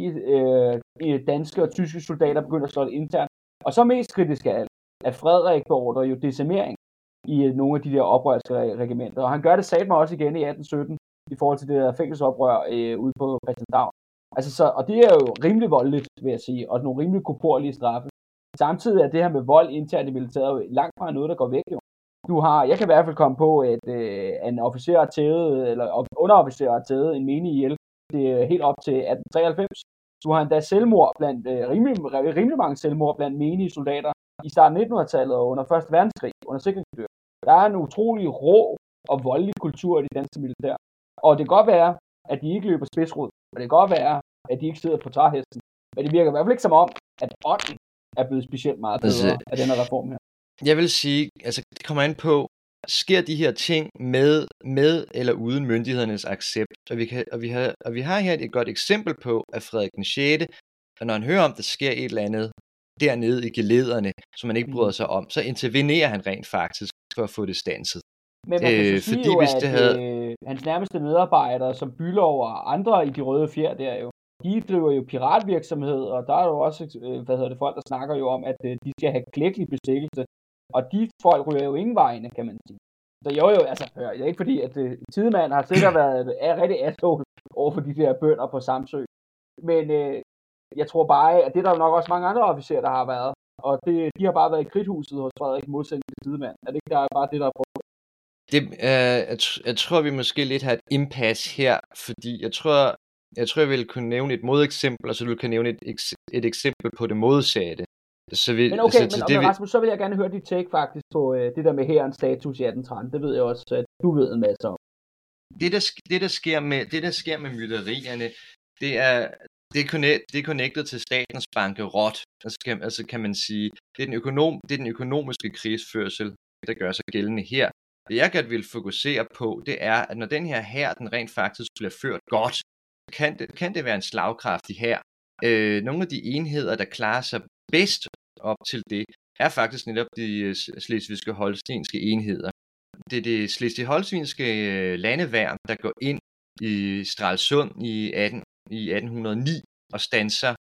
øh, danske og tyske soldater begynder at slå det internt. Og så mest kritisk af alt, at Frederik beordrer jo decimering i øh, nogle af de der oprørske regimenter. Og han gør det satme også igen i atten sytten i forhold til det der fængselsoprør øh, ude på Christianshavn. Altså så, og det er jo rimelig voldeligt, vil jeg sige, og nogle rimelig korporlige straffe. Samtidig er det her med vold internt i militæret jo langt fra noget, der går væk jo. Du har, jeg kan i hvert fald komme på, at øh, en officer har tævet, eller underofficer har tævet en menig ihjel. Det er helt op til atten treoghalvfems. Du har endda selvmord blandt, øh, rimelig, rimelig mange selvmord blandt menige soldater i starten af nittenhundredetallet og under første verdenskrig, under sikringsstyrken. Der er en utrolig rå og voldelig kultur i det danske militær. Og det kan godt være, at de ikke løber spidsrod, og det kan godt være, at de ikke sidder på træhesten. Men det virker i hvert fald ikke som om, at ånden er blevet specielt meget bedre altså, af denne reform her. Jeg vil sige, altså det kommer an på, sker de her ting med, med eller uden myndighedernes accept. Og vi, kan, og, vi har, og vi har her et godt eksempel på, at Frederik den sjette, og når han hører om, der sker et eller andet dernede i gelederne, som man ikke bryder sig om, så intervenerer han rent faktisk for at få det standset. Men man kan øh, så sige fordi, jo, hvis det at havde... øh, hans nærmeste medarbejdere, som Bülow og andre i de røde fjer der jo, de driver jo piratvirksomhed, og der er jo også øh, hvad hedder det, folk, der snakker jo om, at øh, de skal have klækkelig bestikkelse. Og de folk ryger jo ingen vegne, kan man sige. Så jo jo, altså, hør, det er ikke fordi, at øh, Tidemand har sikkert været er rigtig asshole over for de der bønder på Samsø. Men øh, jeg tror bare, at det er der nok også mange andre officerer, der har været. Og det, de har bare været i kridthuset hos Frederik i modsætning til Tidemand. Er det ikke der er bare det, der er prøvet? Det, øh, jeg, jeg tror, vi måske lidt har et impasse her, fordi jeg tror, jeg tror, jeg vil kunne nævne et modeksempel, og så vil du kunne nævne et, et eksempel på det modsatte. Så vi, men okay, så, men, det, men Rasmus, så vil jeg gerne høre dit take faktisk på øh, det der med hærens status i atten tretten. Det ved jeg også, at du ved en masse om. Det der, det, der sker med, det, der sker med mytterierne, det er, det er, connect, det er connected til statens bankerot. Altså kan, altså kan man sige, det er, den økonom, det er den økonomiske krigsførsel, der gør sig gældende her. Det jeg godt vil fokusere på, det er, at når den her hær, den rent faktisk bliver ført godt, kan det, kan det være en slagkraftig hær. Øh, nogle af de enheder, der klarer sig bedst op til det, er faktisk netop de slesvigske holstenske enheder. Det er det slesvig-holstenske landeværn, der går ind i Stralsund i, atten, i atten hundrede og ni og standser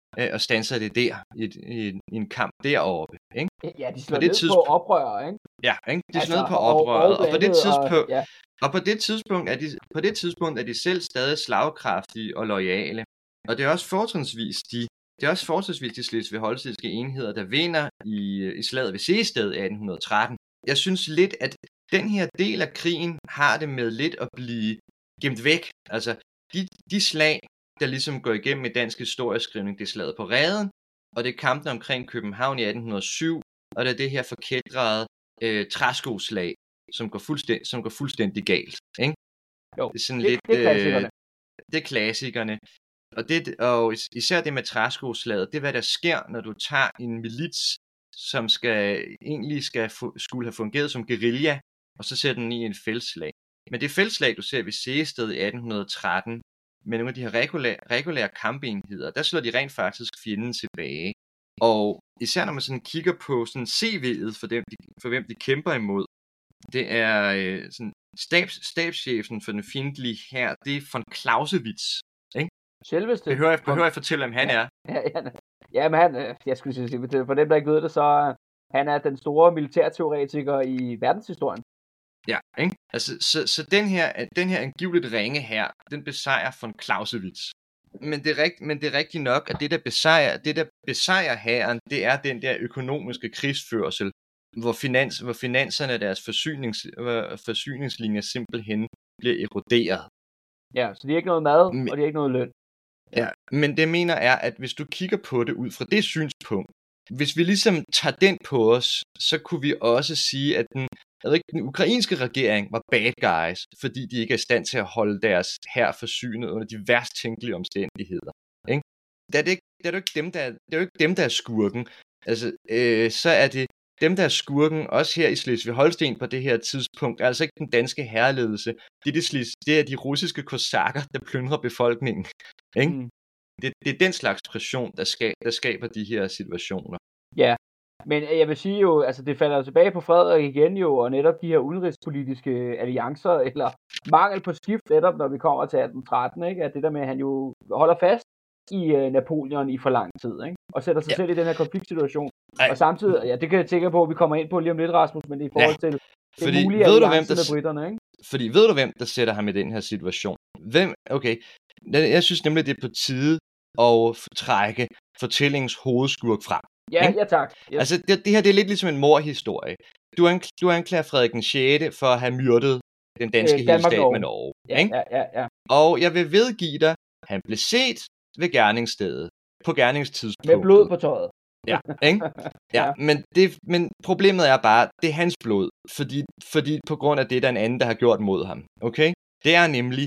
øh, og standser det der, i, et, i, i en kamp deroppe, ikke? Ja, de slår det ned tidspunkt, på oprørere, ikke? Ja, ikke? De slår altså, ned på oprøret, og, og, og, på det tidspunkt, og, ja. og på det tidspunkt er de, på det tidspunkt er de selv stadig slagkraftige og loyale, og det er også fortrinsvis de, det er også fortrinsvis de slesvig-holstenske enheder, der vinder i, i slaget ved Sehested i atten tretten. Jeg synes lidt, at den her del af krigen har det med lidt at blive gemt væk. Altså, de, de slag, der ligesom går igennem i dansk historieskrivning, det er slaget på Reden, og det er kampene omkring København i atten hundrede og syv, og det er det her forkætrede øh, træskoslag, som går fuldstændig, som går fuldstændig galt. Ikke? Jo, det er sådan det, lidt, det er klassikerne. Øh, det er klassikerne. Og, det, og især det med træskoslaget, det er hvad der sker, når du tager en milits, som skal, egentlig skal, skulle have fungeret som guerilla, og så sætter den i en feltslag. Men det feltslag, du ser ved Sehested i atten tretten, med nogle af de her regulære, regulære kampenheder, der slår de rent faktisk fjenden tilbage. Og især når man sådan kigger på sådan C V'et for, dem, de, for hvem de kæmper imod, det er øh, sådan stabs, stabschefen for den fjendtlige her, det er von Clausewitz. Ikke? Selveste. Behøver jeg, behøver jeg fortælle, hvem han ja, er? Ja, ja, ja, men han, jeg skulle sige, for dem, der ikke ved det, så han er den store militærteoretiker i verdenshistorien. Ja, ikke? Altså, så, så den her, den her angiveligt ringe her, den besejrer von Clausewitz. Men det er rigt, men det er rigtigt nok, at det der besejrer, det der besejrer hæren, det er den der økonomiske krigsførsel, hvor, finans, hvor finanserne af deres forsynings, forsyningslinjer simpelthen bliver eroderet. Ja, så de har ikke noget mad, men, og de har ikke noget løn. Ja, men det mener er, at hvis du kigger på det ud fra det synspunkt, hvis vi ligesom tager den på os, så kunne vi også sige, at den, at den ukrainske regering var bad guys, fordi de ikke er i stand til at holde deres hær forsynet under de værst tænkelige omstændigheder. Ikke? Det, er det, ikke, det, er jo ikke dem, der, det er jo ikke dem, der er skurken. Altså, øh, så er det dem, der er skurken, også her i Slesvig-Holsten på det her tidspunkt, altså ikke den danske hærledelse. Det er, de, det er de russiske kosakker, der plyndrer befolkningen. Ikke? Mm. Det, det er den slags pression, der, ska, der skaber de her situationer. Ja, men jeg vil sige jo, altså det falder tilbage på Frederik igen jo, og netop de her udenrigspolitiske alliancer, eller mangel på skift netop, når vi kommer til atten tretten, ikke? At det der med, at han jo holder fast i uh, Napoleon i for lang tid, ikke? Og sætter sig ja. selv i den her konfliktsituation. Ej. Og samtidig, ja, det kan jeg tænke på, at vi kommer ind på lige om lidt, Rasmus, men det er i forhold ja. til fordi, det mulige alliance med britterne, ikke? Fordi ved du, hvem der sætter ham i den her situation? Hvem, okay, jeg synes nemlig, det er på tide at trække fortællingens hovedskurk frem. Ja, ikke? Ja tak. Yes. Altså, det, det her det er lidt ligesom en morhistorie. Du, ank- du anklager Frederik den sjette for at have myrdet den danske øh, helstat med Norge. Ja, ikke? Ja, ja, ja. Og jeg vil vedgive dig, han blev set ved gerningsstedet, på gerningstidspunktet. Med blod på tøjet. Ja, ikke? Ja, ja. Men, det, men problemet er bare, det er hans blod, fordi, fordi på grund af det, der er en anden, der har gjort mod ham. Okay? Det er nemlig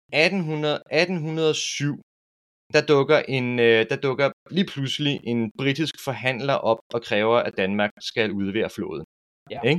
atten hundrede og syv, der dukker, en, øh, der dukker lige pludselig en britisk forhandler op og kræver, at Danmark skal udlevere flåden. Ja. Ikke?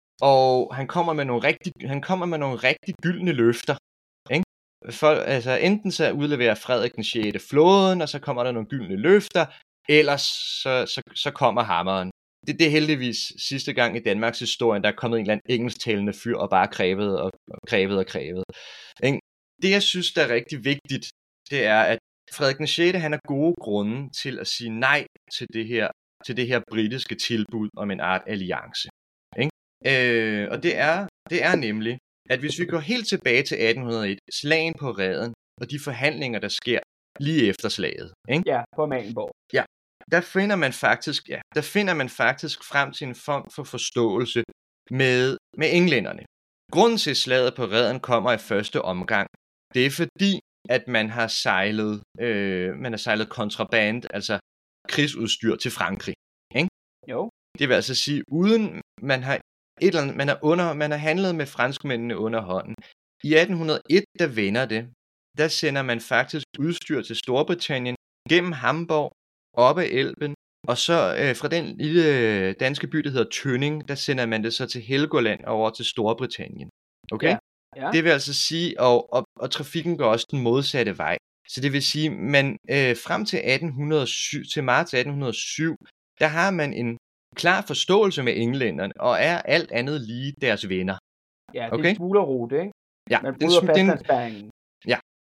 Og han kommer med nogle rigtig, han kommer med nogle rigtig gyldne løfter. Ikke? For, altså, enten så udleverer Frederik den sjette flåden, og så kommer der nogle gyldne løfter, ellers så, så, så kommer hammeren. Det, det er heldigvis sidste gang i Danmarks historie, der er kommet en eller anden engelsktalende fyr og bare krævet og, og krævet og krævet. Ikke? Det jeg synes, der er rigtig vigtigt, det er, at Frederik den sjette, han har gode grunde til at sige nej til det her, til det her britiske tilbud om en art alliance. Ikke? Øh, og det er, det er nemlig, at hvis vi går helt tilbage til atten hundrede og et, slagen på Reden og de forhandlinger, der sker lige efter slaget. Ikke? Ja, på Amalienborg. Ja, der finder man faktisk, ja, der finder man faktisk frem til en form for forståelse med, med englænderne. Grunden til slaget på Reden kommer i første omgang. Det er fordi, at man har sejlet, øh, man har sejlet kontraband, altså krigsudstyr til Frankrig. Ikke? Jo. Det vil altså sige, uden man har et eller andet, man har under, man har handlet med franskmændene under hånden. I atten hundrede og et, der vender det. Der sender man faktisk udstyr til Storbritannien gennem Hamburg, op ad Elben, og så øh, fra den lille danske by, der hedder Tønning, der sender man det så til Helgoland over til Storbritannien. Okay? Ja. Ja. Det vil altså sige, og, og, og trafikken går også den modsatte vej. Så det vil sige, man øh, frem til atten hundrede og syv, til marts atten hundrede og syv, der har man en klar forståelse med englænderne, og er alt andet lige deres venner. Ja, det okay? er en smuglerrute, ikke? Ja, man bryder fastlandsspærringen. Ja,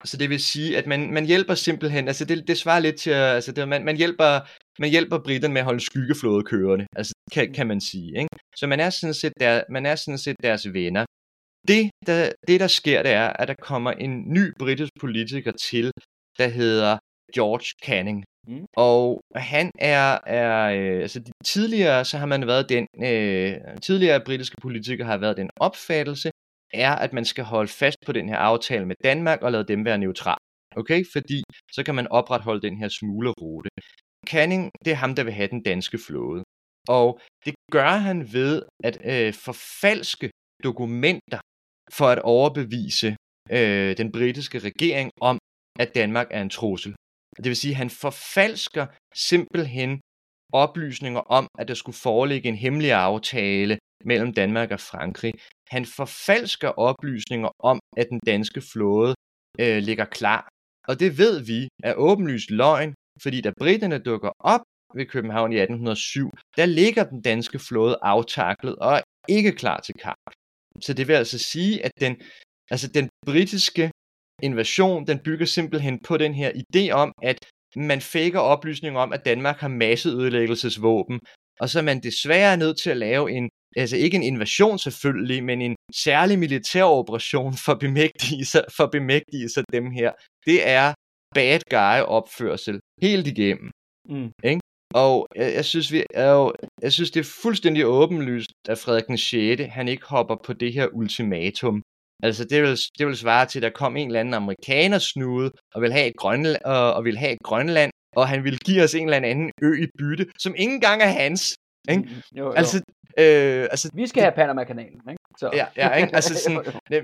Så det vil sige, at man, man hjælper simpelthen, altså det, det svarer lidt til, altså det, man, man hjælper, man hjælper briterne med at holde skyggeflåde kørende, altså kan, kan man sige, ikke? Så man er sådan set, der, man er sådan set deres venner. Det der, det, der sker, det er, at der kommer en ny britisk politiker til, der hedder George Canning. Mm. Og han er, er øh, altså de, tidligere, så har man været den, øh, tidligere britiske politikere har været den opfattelse, er, at man skal holde fast på den her aftale med Danmark og lade dem være neutrale. Okay? Fordi så kan man opretholde den her smuglerrute. Canning, det er ham, der vil have den danske flåde. Og det gør han ved at øh, forfalske dokumenter for at overbevise øh, den britiske regering om, at Danmark er en trussel. Det vil sige, at han forfalsker simpelthen oplysninger om, at der skulle foreligge en hemmelig aftale mellem Danmark og Frankrig. Han forfalsker oplysninger om, at den danske flåde øh, ligger klar. Og det ved vi er åbenlyst løgn, fordi da briterne dukker op ved København i atten hundrede og syv, der ligger den danske flåde aftaklet og er ikke klar til kamp. Så det vil altså sige, at den, altså den britiske invasion, den bygger simpelthen på den her idé om, at man faker oplysninger om, at Danmark har masseødelæggelsesvåben, og så er man desværre nødt til at lave en, altså ikke en invasion selvfølgelig, men en særlig militær operation for at bemægtige sig, for at bemægtige sig dem her. Det er bad guy opførsel helt igennem. Mm. Ikke? Og jeg, jeg synes vi er jo, jeg synes det er fuldstændig åbenlyst, at Frederik den sjette han ikke hopper på det her ultimatum. Altså det vil, det vil svare til, at der kom en eller anden amerikaner snude og vil have et Grønland, og, og vil have et Grønland, og han vil give os en eller anden ø i bytte, som ikke engang er hans. Ikke? Mm, jo, jo. Altså, øh, altså, vi skal det, have Panama-kanalen, ikke? Så. Ja, ja, ikke? Altså sådan,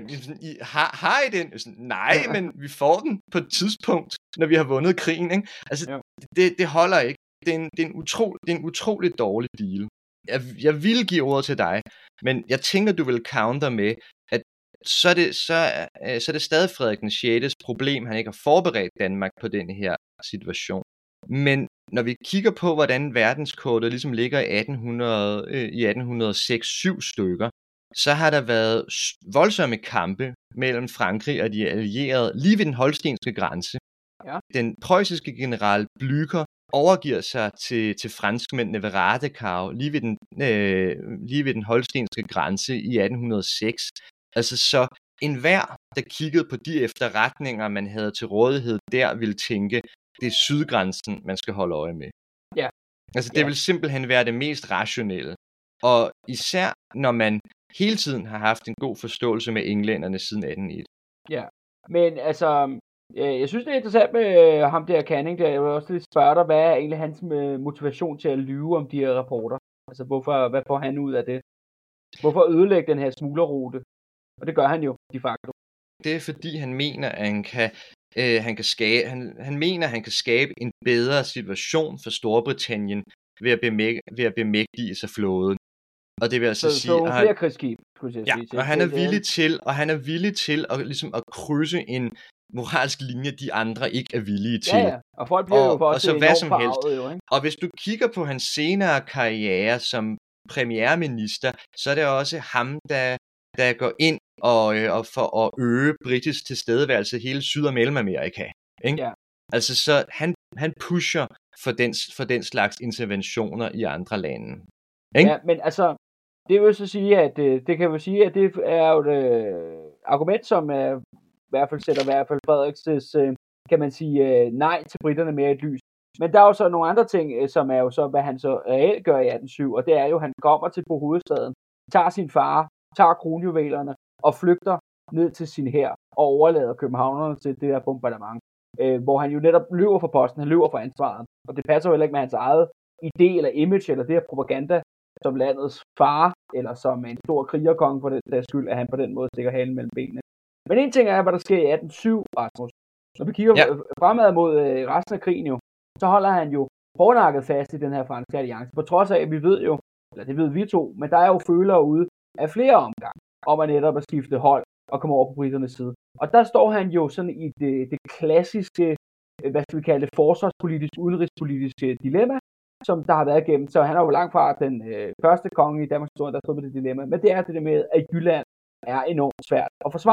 I, har, har I den? Sådan, nej, men vi får den på et tidspunkt, når vi har vundet krigen, ikke? Altså, det, det holder ikke. Det er, en, det, er en utro, det er en utrolig dårlig deal. Jeg, jeg vil give ordet til dig, men jeg tænker, du vil counter med, at så er det, så, så er det stadig Frederik den sjettes problem, han ikke har forberedt Danmark på den her situation. Men når vi kigger på, hvordan verdenskortet ligesom ligger i atten hundrede, øh, i atten hundrede og seks syv stykker, så har der været voldsomme kampe mellem Frankrig og de allierede lige ved den holstenske grænse. Ja. Den preussiske general Blücher overgiver sig til, til franskmændene ved Radekau lige ved den, øh, lige ved den holstenske grænse i atten hundrede og seks. Altså så enhver, der kiggede på de efterretninger, man havde til rådighed der, ville tænke, det er sydgrænsen, man skal holde øje med. Ja. Altså det ja. vil simpelthen være det mest rationelle. Og især når man hele tiden har haft en god forståelse med englænderne siden atten hundrede og et. Ja, men altså, jeg synes det er interessant med ham der Canning, der jeg vil også lige spørge dig, hvad er egentlig hans motivation til at lyve om de her rapporter? Altså hvorfor, hvad får han ud af det? Hvorfor ødelægge den her smuglerrute? Og det gør han jo de facto. Det er fordi han mener, at han kan øh, han kan skabe han, han mener, at han kan skabe en bedre situation for Storbritannien ved at bemægtige, ved at bemægtige sig flåden. Og det vil altså så, sige, så flere han, krigsskib, skulle jeg ja, sige. og han er villig til, og han er villig til at ligesom at krydse en moralsk linje, de andre ikke er villige til. Ja, ja. Og folk bliver og, jo for og så hvad som helst. Jo, ikke? Og hvis du kigger på hans senere karriere som premierminister, så er det også ham, der, der går ind og, øh, og for at øge britisk tilstedeværelse i hele Syd- og Mellemamerika. Ikke? Ja. Altså så han, han pusher for den, for den slags interventioner i andre lande. Ikke? Ja, men altså, det vil så sige, at det kan jo sige, at det er jo et øh, argument, som er, i hvert fald sætter i hvert fald Frederiks, øh, kan man sige, øh, nej til britterne mere et lys. Men der er jo så nogle andre ting, som er jo så, hvad han så reelt gør i atten hundrede og syv, og det er jo, at han kommer til på hovedstaden, tager sin far, tager kronjuvelerne og flygter ned til sin hær og overlader københavnerne til det der bombardement, øh, hvor han jo netop løber fra posten, han løber fra ansvaret, og det passer jo heller ikke med hans eget idé eller image eller det her propaganda som landets far, eller som en stor krigerkonge på den der skyld, at han på den måde stikker halen mellem benene. Men en ting er, hvad der sker i atten hundrede og syv, Rasmus. Når vi kigger ja. fremad mod øh, resten af krigen jo, så holder han jo hårdnakket fast i den her franske alliance, på trods af, at vi ved jo, eller det ved vi to, men der er jo følere ude af flere omgange, om at netop at skifte hold og komme over på britternes side. Og der står han jo sådan i det, det klassiske, hvad skal vi kalde det, forsvarspolitiske, udenrigspolitiske dilemma, som der har været igennem. Så han er jo langt fra den øh, første konge i Danmarks historie, der stod med det dilemma. Men det er det med, at Jylland er enormt svært at forsvare.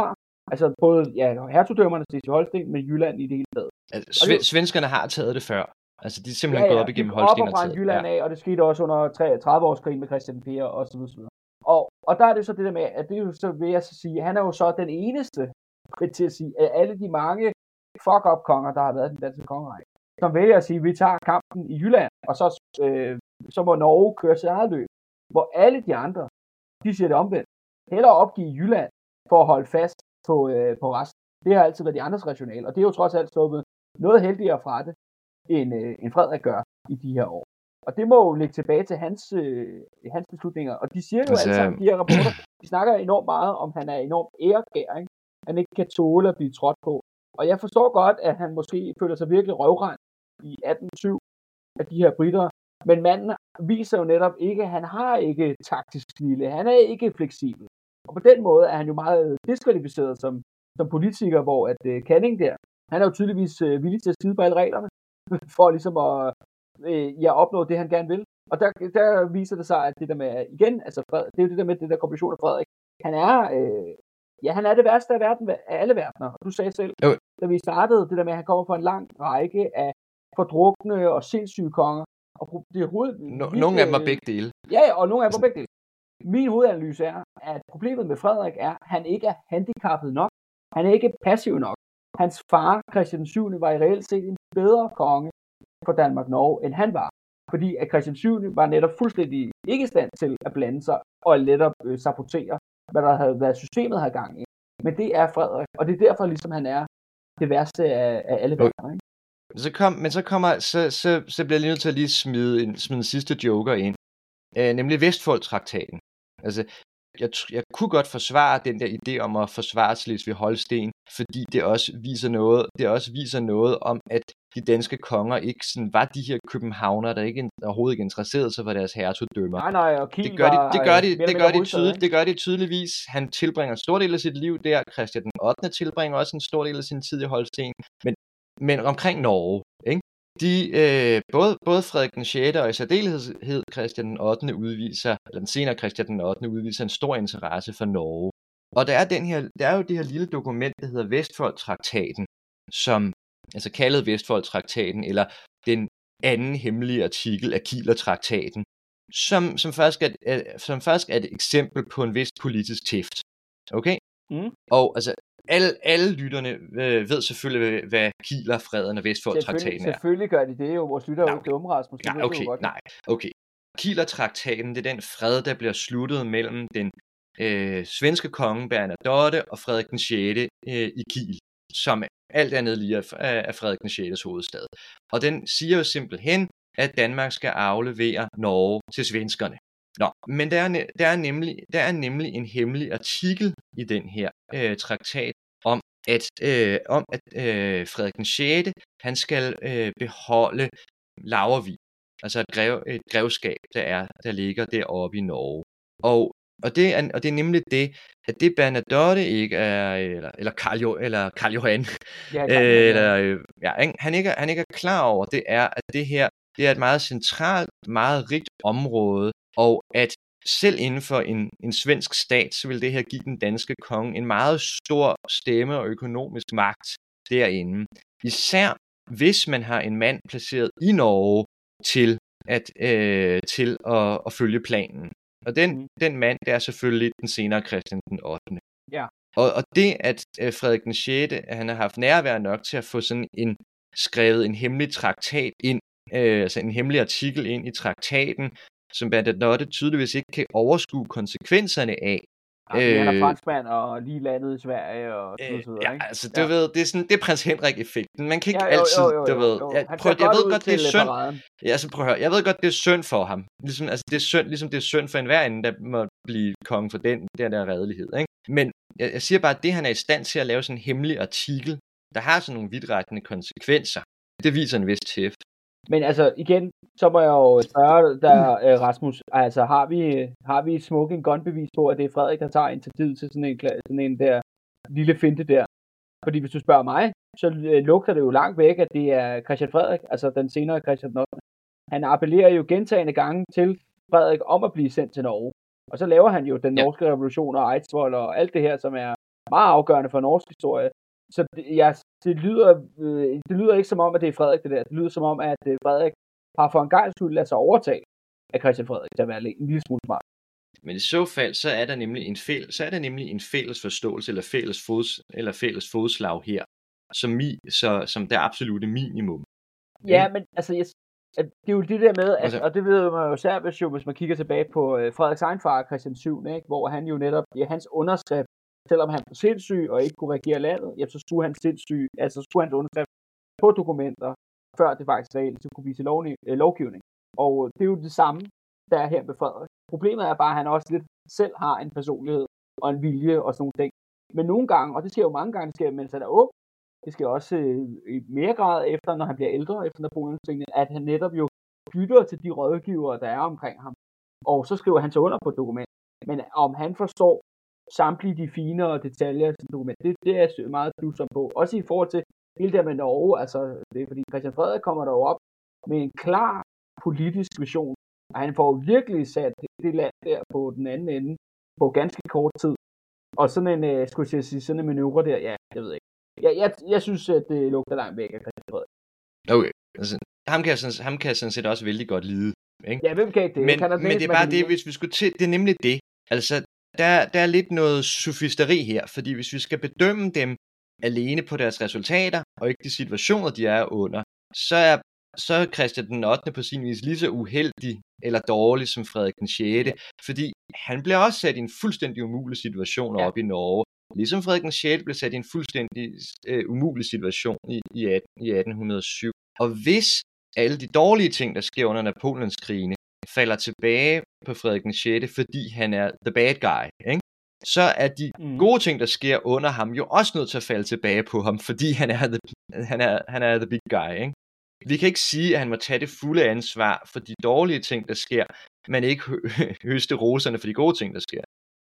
Altså både ja, hertugdømmerne, Slesvig-Holsten, men Jylland i det hele taget. Altså, sve- svenskerne har taget det før. Altså, de er simpelthen ja, ja, gået op igennem de Holsten op og brændte Jylland ja. af, og det skete også under tredive-årskrigen med Christian den fjerde og så videre. Og, og der er det så det der med, at det er jo så, vil jeg så sige, han er jo så den eneste, til at sige, af alle de mange fuck-up-konger, der har været i den danske kongerige, som vælger at sige, at vi tager kampen i Jylland, og så, øh, så må Norge køre sit eget løb. Hvor alle de andre, de siger det omvendt. Hellere opgive Jylland for at holde fast på, øh, på resten. Det har altid været de andres rationale, og det er jo trods alt sluppet noget heldigere fra det, end, øh, end Frederik gør i de her år. Og det må jo ligge tilbage til hans, øh, hans beslutninger. Og de siger jo altså... alle sammen, de her rapporter, de snakker enormt meget om, han er enormt æregær, ikke? Han ikke kan tåle at blive trådt på. Og jeg forstår godt, at han måske føler sig virkelig røvrendt i atten syv af de her britter. Men manden viser jo netop ikke, at han har ikke taktisk snilde. Han er ikke fleksibel. Og på den måde er han jo meget diskvalificeret som, som politiker, hvor at uh, Canning der, han er jo tydeligvis uh, villig til at skide på alle reglerne, for ligesom at uh, ja, opnå det, han gerne vil. Og der, der viser det sig, at det der med, igen, altså Frederik, det er jo det der med, det der kombination af Frederik, han er, uh, ja, han er det værste af verden, af alle verdener. Og du sagde selv, jo. Da vi startede, det der med, at han kommer fra en lang række af fordrukne og sindssyge konger, og det er hoved... No, nogle af dem er begge dele. Ja, ja, og nogle af dem er begge dele. Min hovedanalyse er, at problemet med Frederik er, at han ikke er handicappet nok. Han er ikke passiv nok. Hans far, Christian den syvende, var i reelt set en bedre konge for Danmark-Norge, end han var. Fordi at Christian den syvende var netop fuldstændig ikke i stand til at blande sig og netop øh, sabotere, hvad der havde været systemet her gang i. Men det er Frederik, og det er derfor, ligesom han er det værste af, af alle verdener, ikke? Så kom, men så kommer, så, så, så bliver jeg lige nødt til at lige smide en, smide en sidste joker ind, øh, nemlig Vestfold-traktaten. Altså, jeg, jeg kunne godt forsvare den der idé om at forsvare Slesvig-Holsten, fordi det også viser noget, det også viser noget om, at de danske konger ikke sådan var de her københavnere, der ikke overhovedet ikke interesserede sig for deres hertugdømmer. Nej, nej, og Kiel det gør de, det gør de, var, det gør de, tydelig, det gør de tydeligvis. Han tilbringer en stor del af sit liv der. Christian den ottende tilbringer også en stor del af sin tid i Holsten, men men omkring Norge, ikke? De, øh, både, både Frederik den sjette og i særdeleshed Christian den ottende udviser, eller den senere Christian den ottende udviser en stor interesse for Norge. Og der er, den her, der er jo det her lille dokument, der hedder Vestfold-traktaten, som, altså kaldet Vestfold-traktaten, eller den anden hemmelige artikel af Kieler-traktaten, som, som, faktisk er, som faktisk er et eksempel på en vis politisk tæft. Okay? Mm. Og altså, Alle, alle lytterne øh, ved selvfølgelig, hvad Kieler, Freden og Vestfold-traktaten er. Selvfølgelig gør de det jo. Vores lytter er jo dumme, Rasmus. Nej, okay, nej, okay. Kieler-traktaten, det er den fred, der bliver sluttet mellem den øh, svenske konge Bernadotte og Frederik den sjette øh, i Kiel, som alt andet lige er, er Frederik den sjettes hovedstad. Og den siger jo simpelthen, at Danmark skal aflevere Norge til svenskerne. Nå, men der er, der, er nemlig, der er nemlig en hemmelig artikel i den her øh, traktat om, at, øh, om, at øh, Frederik den sjette han skal øh, beholde Laurvig, altså et, grev, et grevskab, der, er, der ligger deroppe i Norge. Og, og, det er, og det er nemlig det, at det Bernadotte ikke er, eller, eller, Karl, jo, eller Karl Johan, ja, øh, eller, øh, ja, han, ikke, han ikke er klar over, det er, at det her det er et meget centralt, meget rigt område, og at selv inden for en, en svensk stat, så vil det her give den danske konge en meget stor stemme og økonomisk magt derinde. Især hvis man har en mand placeret i Norge til at, øh, til at, at følge planen. Og den, mm. den mand, det er selvfølgelig den senere Christian den ottende. Ja. Og, og det, at øh, Frederik den sjette, han har haft nærvær nok til at få sådan en skrevet en hemmelig traktat ind, øh, altså en hemmelig artikel ind i traktaten, som Bernadotte tydeligvis ikke kan overskue konsekvenserne af. Altså, øh, han er franskmand og lige landet i Sverige og sådan øh, noget, ja, ikke? altså, du ja. ved, det er sådan, det er prins Henrik-effekten. Man kan ikke ja, jo, altid, jo, jo, jo, du ved, jo. jeg, prøv, jeg ved godt, det er synd. Ja, altså, prøv at høre, jeg ved godt, det er synd for ham. Ligesom, altså, det er synd, ligesom det er synd for enhver anden, der må blive konge for den, der der redelighed, ikke? Men jeg, jeg siger bare, at det, han er i stand til at lave sådan en hemmelig artikel, der har sådan nogle vidtrækkende konsekvenser, det viser en vis tæft. Men altså, igen, så må jeg jo spørge der, Rasmus, altså har vi, har vi et smoking gun-bevis på, at det er Frederik, der tager initiativ til sådan en, sådan en der lille finte der? Fordi hvis du spørger mig, så lugter det jo langt væk, at det er Christian Frederik, altså den senere Christian den ottende. Han appellerer jo gentagne gange til Frederik om at blive sendt til Norge. Og så laver han jo den norske revolution og Eidsvoll og alt det her, som er meget afgørende for norsk historie. Så det, jeg, det, lyder, øh, det lyder ikke som om, at det er Frederik det der. Det lyder som om, at øh, Frederik har for en gang skyld ladet sig overtage af Christian Frederik til at være en lille smule smart. Men i så fald, så er der nemlig en, fæl, så er der nemlig en fælles forståelse eller fælles, fods, eller fælles fodslag her, som, mi, så, som det absolutte minimum. Ja, men altså, jeg, det er jo det der med, at, og det ved man jo særligt, hvis man kigger tilbage på uh, Frederiks egen far, Christian syv, ikke, hvor han jo netop, ja, hans underskrift, selvom han var sindssyg og ikke kunne regere landet, ja, så skulle han sindssyg, altså skulle hans underskrift på dokumenter, før det faktisk reelt kunne blive til lovlig, øh, lovgivning. Og det er jo det samme, der er her med Frederik. Problemet er bare, at han også lidt selv har en personlighed og en vilje og sådan nogle ting. Men nogle gange, og det sker jo mange gange, det sker, mens han er ung, det sker også øh, i mere grad efter, når han bliver ældre, efter Napoleonskrigene, at han netop jo lytter til de rådgivere, der er omkring ham. Og så skriver han så under på et dokument. Men om han forstår samtlige de finere detaljer i sit dokument, det, det er jeg meget tvivlsom på. Også i forhold til hele der med Norge, altså det er fordi Christian Frederik kommer der op med en klar politisk vision, og han får virkelig sat det land der på den anden ende på ganske kort tid. Og sådan en, øh, skulle jeg sige, sådan en manøvre der, ja, jeg ved ikke. Jeg, jeg, jeg synes, at det lugter langt væk af Christian Frederik. Okay, altså, ham kan, jeg sådan, ham kan jeg sådan set også vældig godt lide. Ikke? Ja, hvem kan ikke det? Men, kan men det er bare det, hvis vi skulle til, det er nemlig det. Altså, der, der er lidt noget sofisteri her, fordi hvis vi skal bedømme dem alene på deres resultater, og ikke de situationer, de er under, så er, så er Christian den ottende på sin vis lige så uheldig eller dårlig som Frederik den sjette, fordi han bliver også sat i en fuldstændig umulig situation ja. Op i Norge. Ligesom Frederik den sjette blev sat i en fuldstændig øh, umulig situation i, i, i atten hundrede og syv. Og hvis alle de dårlige ting, der sker under Napoleonskrigene, falder tilbage på Frederik den sjette, fordi han er the bad guy, ikke? Så er de mm. gode ting, der sker under ham, jo også nødt til at falde tilbage på ham, fordi han er the, han er, han er the big guy. Ikke? Vi kan ikke sige, at han må tage det fulde ansvar for de dårlige ting, der sker, men ikke hø- høste roserne for de gode ting, der sker.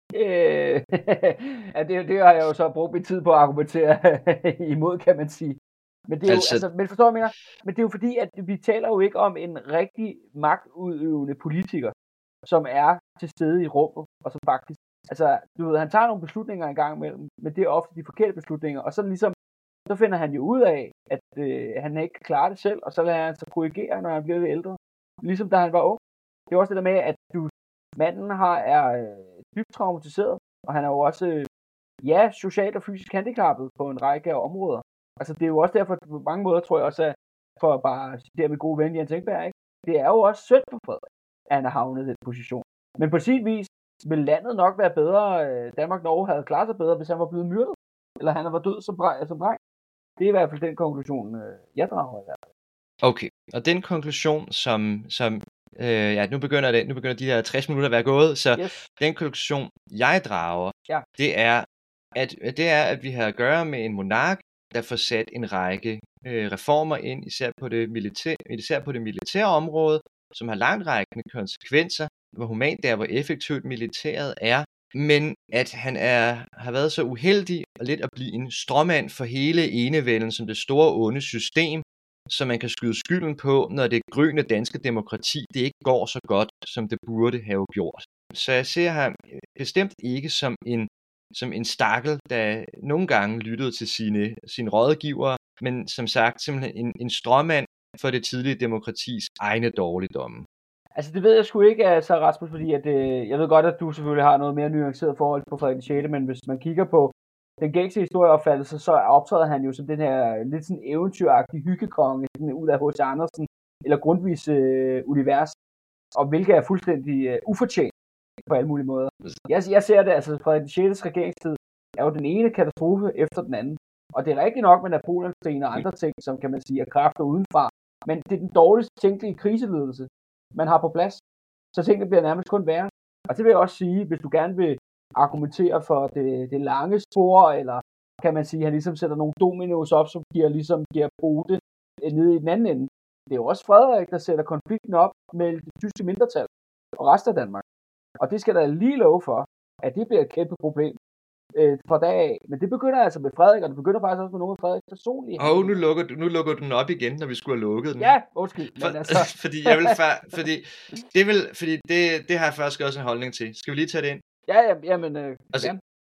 Øh, ja, det, det har jeg jo så brugt min tid på at argumentere imod, kan man sige. Men det er altså, jo, altså, men forstår jeg mere? Men det er jo fordi, at vi taler jo ikke om en rigtig magtudøvende politiker, som er til stede i rummet, og som faktisk, altså, du ved, han tager nogle beslutninger en gang imellem, men det er ofte de forkerte beslutninger, og så ligesom, så finder han jo ud af, at øh, han ikke kan klare det selv, og så lader han sig korrigere, når han bliver lidt ældre, ligesom da han var ung. Det er også det der med, at du, manden har, er øh, dybt traumatiseret, og han er jo også, øh, ja, socialt og fysisk handicappet på en række af områder. Altså, det er jo også derfor, på mange måder, tror jeg også, at for at bare citere min gode ven Jens Engberg, ikke? Det er jo også synd for Frederik, at han har havnet i den position. Men på sin vis vil landet nok være bedre, Danmark-Norge havde klaret sig bedre, hvis han var blevet myrdet, eller han var død som dreng. Som dreng. Det er i hvert fald den konklusion, jeg drager i hvert fald. Okay, og den konklusion, som, som øh, ja, nu begynder, det, nu begynder de her tres minutter at være gået, så yes. Den konklusion, jeg drager, ja. det, er, at, det er, at vi har at gøre med en monark, der får sat en række øh, reformer ind, især på, det militære, især på det militære område, som har langtrækkende konsekvenser, hvor humant det er, hvor effektivt militæret er, men at han er, har været så uheldig og lidt at blive en stråmand for hele enevælden som det store onde system, som man kan skyde skylden på, når det grønne danske demokrati, det ikke går så godt, som det burde have gjort. Så jeg ser ham bestemt ikke som en som en stakkel, der nogle gange lyttede til sine, sine rådgivere, men som sagt simpelthen en, en stråmand for det tidlige demokratis egne dårligdomme. Altså det ved jeg sgu ikke, altså Rasmus, fordi at, øh, jeg ved godt, at du selvfølgelig har noget mere nuanceret forhold på Frederik den sjette, men hvis man kigger på den gængse historieopfattelse, så optræder han jo som den her lidt sådan eventyragtige hyggekonge, sådan ud af H C Andersen eller Grundtvigs øh, univers, og hvilket er fuldstændig øh, ufortjent på alle mulige måder. Jeg, jeg ser det, altså Frederik den sjettes regeringstid er jo den ene katastrofe efter den anden. Og det er rigtigt nok med Napoleonskrigen og andre ting, som kan man sige er kræfter udenfra, men det er den dårligste tænkelige kriseledelse, man har på plads. Så tingene bliver nærmest kun værre. Og det vil jeg også sige, hvis du gerne vil argumentere for det, det lange spor, eller kan man sige, at han ligesom sætter nogle dominos op, som giver, ligesom giver Bode nede i den anden ende. Det er jo også Frederik, der sætter konflikten op med det tyske mindretal og resten af Danmark. Og det skal der lige love for, at det bliver et kæmpe problem øh, fra dag af. Men det begynder altså med Frederik, og det begynder faktisk også med nogle af Frederiks personlige. Åh, oh, nu lukker du nu lukker du den op igen, når vi skulle have lukket den. Ja, undskyld. For, altså... fordi jeg vil fa- fordi det vil fordi det det har jeg faktisk også en holdning til. Skal vi lige tage det ind? Ja, ja, jamen øh, altså, ja.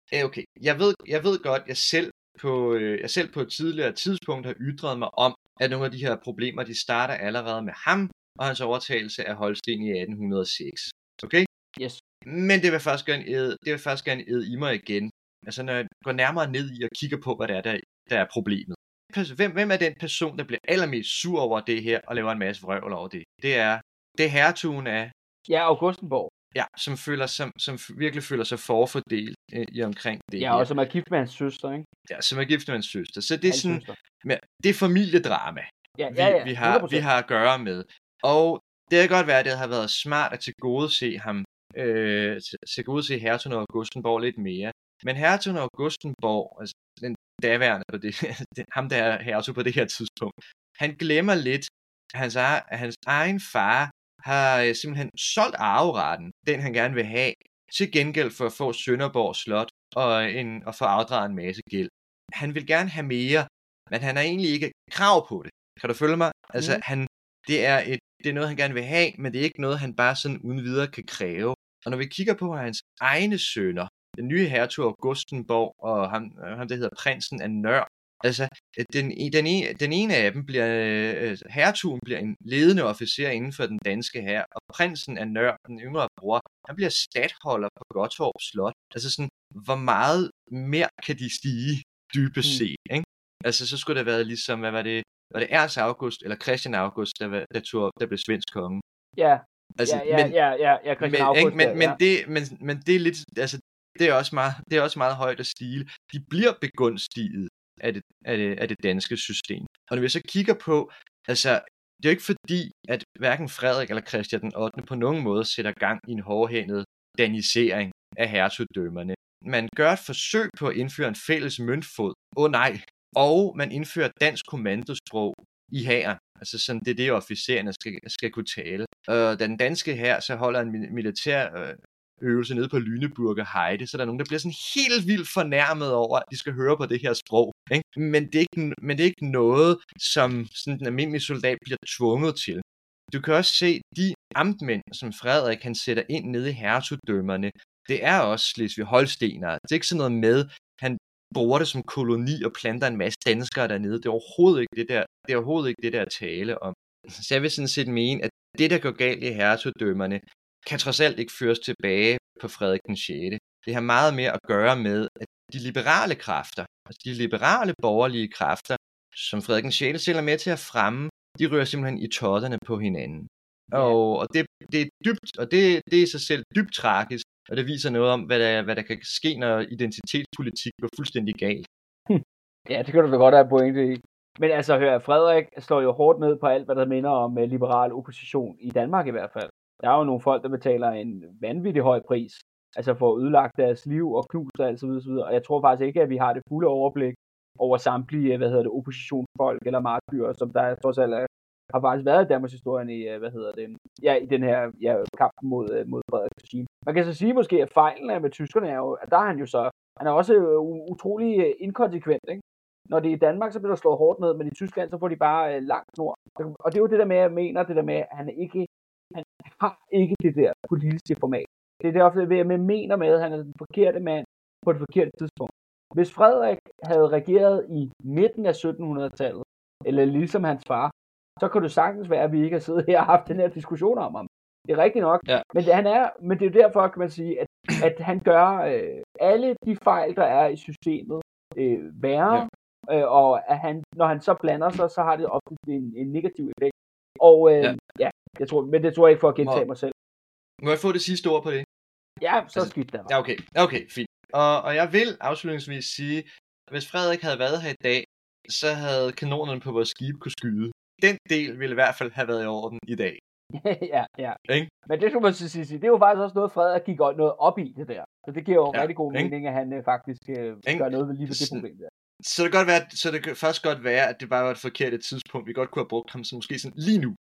Ja, okay. Jeg ved, jeg ved godt, jeg selv, på, øh, jeg selv på et tidligere tidspunkt har ytret mig om, at nogle af de her problemer, de starter allerede med ham og hans overtagelse af Holsten i atten hundrede og seks. Okay? Yes. Men det vil først gerne æde, det vil først gerne æde i mig igen. Altså når jeg går nærmere ned i og kigger på, hvad det er, der, der er problemet. Hvem, hvem er den person, der bliver allermest sur over det her og laver en masse vrøvl over det? Det er, det er hertugen af... Ja, Augustenborg. Ja, som, føler, som, som virkelig føler sig forfordelt øh, i omkring det ja, her. og som er gift med hans søster, ikke? Ja, som er gift med hans søster. Så det er hans sådan, søster. med, det er familiedrama, ja, vi, ja, ja, vi, har, vi har at gøre med. Og det kan godt være, at det har været smart at tilgodese ham, øh, tilgodese hertugen af Augustenborg lidt mere. Men hertugen af Augustenborg, altså den daværende på det, ham der er hertug på det her tidspunkt, han glemmer lidt, at hans, at hans egen far har simpelthen solgt arveretten, den han gerne vil have, til gengæld for at få Sønderborg Slot og, en, og få afdraget en masse gæld. Han vil gerne have mere, men han har egentlig ikke krav på det. Kan du følge mig? Altså, mm. han, det, er et, det er noget, han gerne vil have, men det er ikke noget, han bare sådan uden videre kan kræve. Og når vi kigger på hans egne sønner, den nye hertug Augustenborg og ham, ham der hedder prinsen af Nør, altså, den, den, ene, den ene af dem bliver, øh, hertugen bliver en ledende officer inden for den danske hær, og prinsen af Nør, den yngre bror, han bliver statholder på Gottorp Slot. Altså sådan, hvor meget mere kan de stige dybest set, mm. ikke? Altså, så skulle det have været ligesom, hvad var det, var det Ernst August, eller Christian August, der, var, der, tog, der blev svensk konge? Ja, altså, ja, ja, men, ja, ja, ja, Christian men, August. Men, ja, men, ja. det, men, men det er lidt, altså, det er også meget, det er også meget højt at stile. De bliver begunstiget af det, af, det, af det danske system. Og når vi så kigger på, altså, det er jo ikke fordi, at hverken Frederik eller Christian den ottende på nogen måde sætter gang i en hårdhændet danisering af hertugdømmerne. Man gør et forsøg på at indføre en fælles møntfod. Åh oh, nej. Og man indfører dansk kommandosprog i hæren. Altså sådan, det er det, officererne skal, skal kunne tale. Og da den danske hær så holder en militær øh, øvelse nede på Lüneburger Heide, så der er nogen, der bliver sådan helt vildt fornærmet over, at de skal høre på det her sprog. Ikke? Men, det er ikke, men det er ikke noget, som sådan en almindelig soldat bliver tvunget til. Du kan også se, de amtmænd, som Frederik kan sætte ind nede i hertugdømmerne, det er også Slesvig-Holstenere. Det er ikke sådan noget med, han bruger det som koloni og planter en masse danskere dernede. Det er overhovedet ikke det der, det er overhovedet ikke det der tale om. Så jeg vil sådan set mene, at det, der går galt i hertugdømmerne, kan trods alt ikke føres tilbage på Frederik den sjette. Det har meget mere at gøre med, at de liberale kræfter, altså de liberale borgerlige kræfter, som Frederik den sjette selv er med til at fremme, de rører simpelthen i totterne på hinanden. Og, og det, det er dybt, og det, det er i sig selv dybt tragisk, og det viser noget om, hvad der, hvad der kan ske, når identitetspolitik går fuldstændig galt. Hm. Ja, det kan du da godt have pointe i. Men altså, hør, Frederik slår jo hårdt ned på alt, hvad der minder om uh, liberal opposition, i Danmark i hvert fald. Der er jo nogle folk, der betaler en vanvittig høj pris, altså for at ødelægge deres liv og knuse og alt så videre, så videre. Og jeg tror faktisk ikke, at vi har det fulde overblik over samtlige, hvad hedder det, oppositionsfolk eller martyrer, som der trods alt er, har faktisk været i Danmarks historien i, hvad hedder det, ja, i den her ja, kamp mod, mod Frederiks regime. Man kan så sige måske, at fejlen med tyskerne er jo, at der er han jo så, han er også utrolig inkonsekvent, ikke? Når det er i Danmark, så bliver der slået hårdt ned, men i Tyskland, så får de bare øh, langt snor. Og det er jo det der med, at jeg mener, det der med, at han ikke, han har ikke det der politiske format. Det er det ofte, jeg mener med, at han er den forkerte mand på det forkerte tidspunkt. Hvis Frederik havde regeret i midten af sytten hundrede-tallet, eller ligesom hans far, så kan det sagtens være, at vi ikke har siddet her og haft den her diskussion om ham. Det er rigtigt nok. Ja. Men, det, han er, men det er jo derfor, kan man sige, at, at han gør øh, alle de fejl, der er i systemet, øh, værre. Ja. Øh, og at han, når han så blander sig, så har det ofte en, en negativ effekt. Og øh, ja, ja jeg tror, men det tror jeg ikke for at gentage må, mig selv. Må jeg få det sidste ord på det? Ja, så altså, skidt der. Ja, okay. Okay, fint. Og, og jeg vil afslutningsvis sige, at hvis Frederik havde været her i dag, så havde kanonerne på vores skib kunne skyde. Den del ville i hvert fald have været i orden i dag. ja, ja. Ikke? Men det skulle man sige, det er jo faktisk også noget, Frederik gik noget op i det der. Så det giver jo ja, rigtig god ikke? mening, at han øh, faktisk øh, gør noget ved lige ved det problem der. Så det kan godt være, så det kan først godt være, at det bare var et forkert tidspunkt. Vi godt kunne have brugt ham som måske sådan lige nu.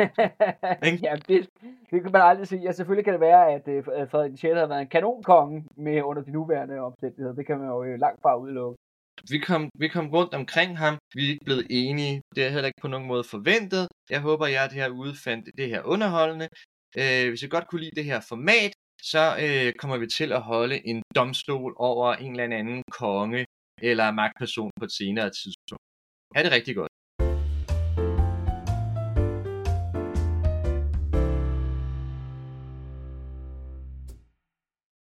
ja, det, det kan man aldrig sige. Ja, selvfølgelig kan det være, at uh, Frederik den sjette havde været en kanonkonge med under de nuværende omstændigheder. Det kan man jo langt fra udelukke. Vi kom, vi kom rundt omkring ham. Vi er ikke blevet enige. Det er heller ikke på nogen måde forventet. Jeg håber, jeg herude fandt det her underholdende. Uh, hvis I godt kunne lide det her format, så øh, kommer vi til at holde en domstol over en eller anden konge eller magtperson på et senere tidspunkt. Ha' det rigtig godt.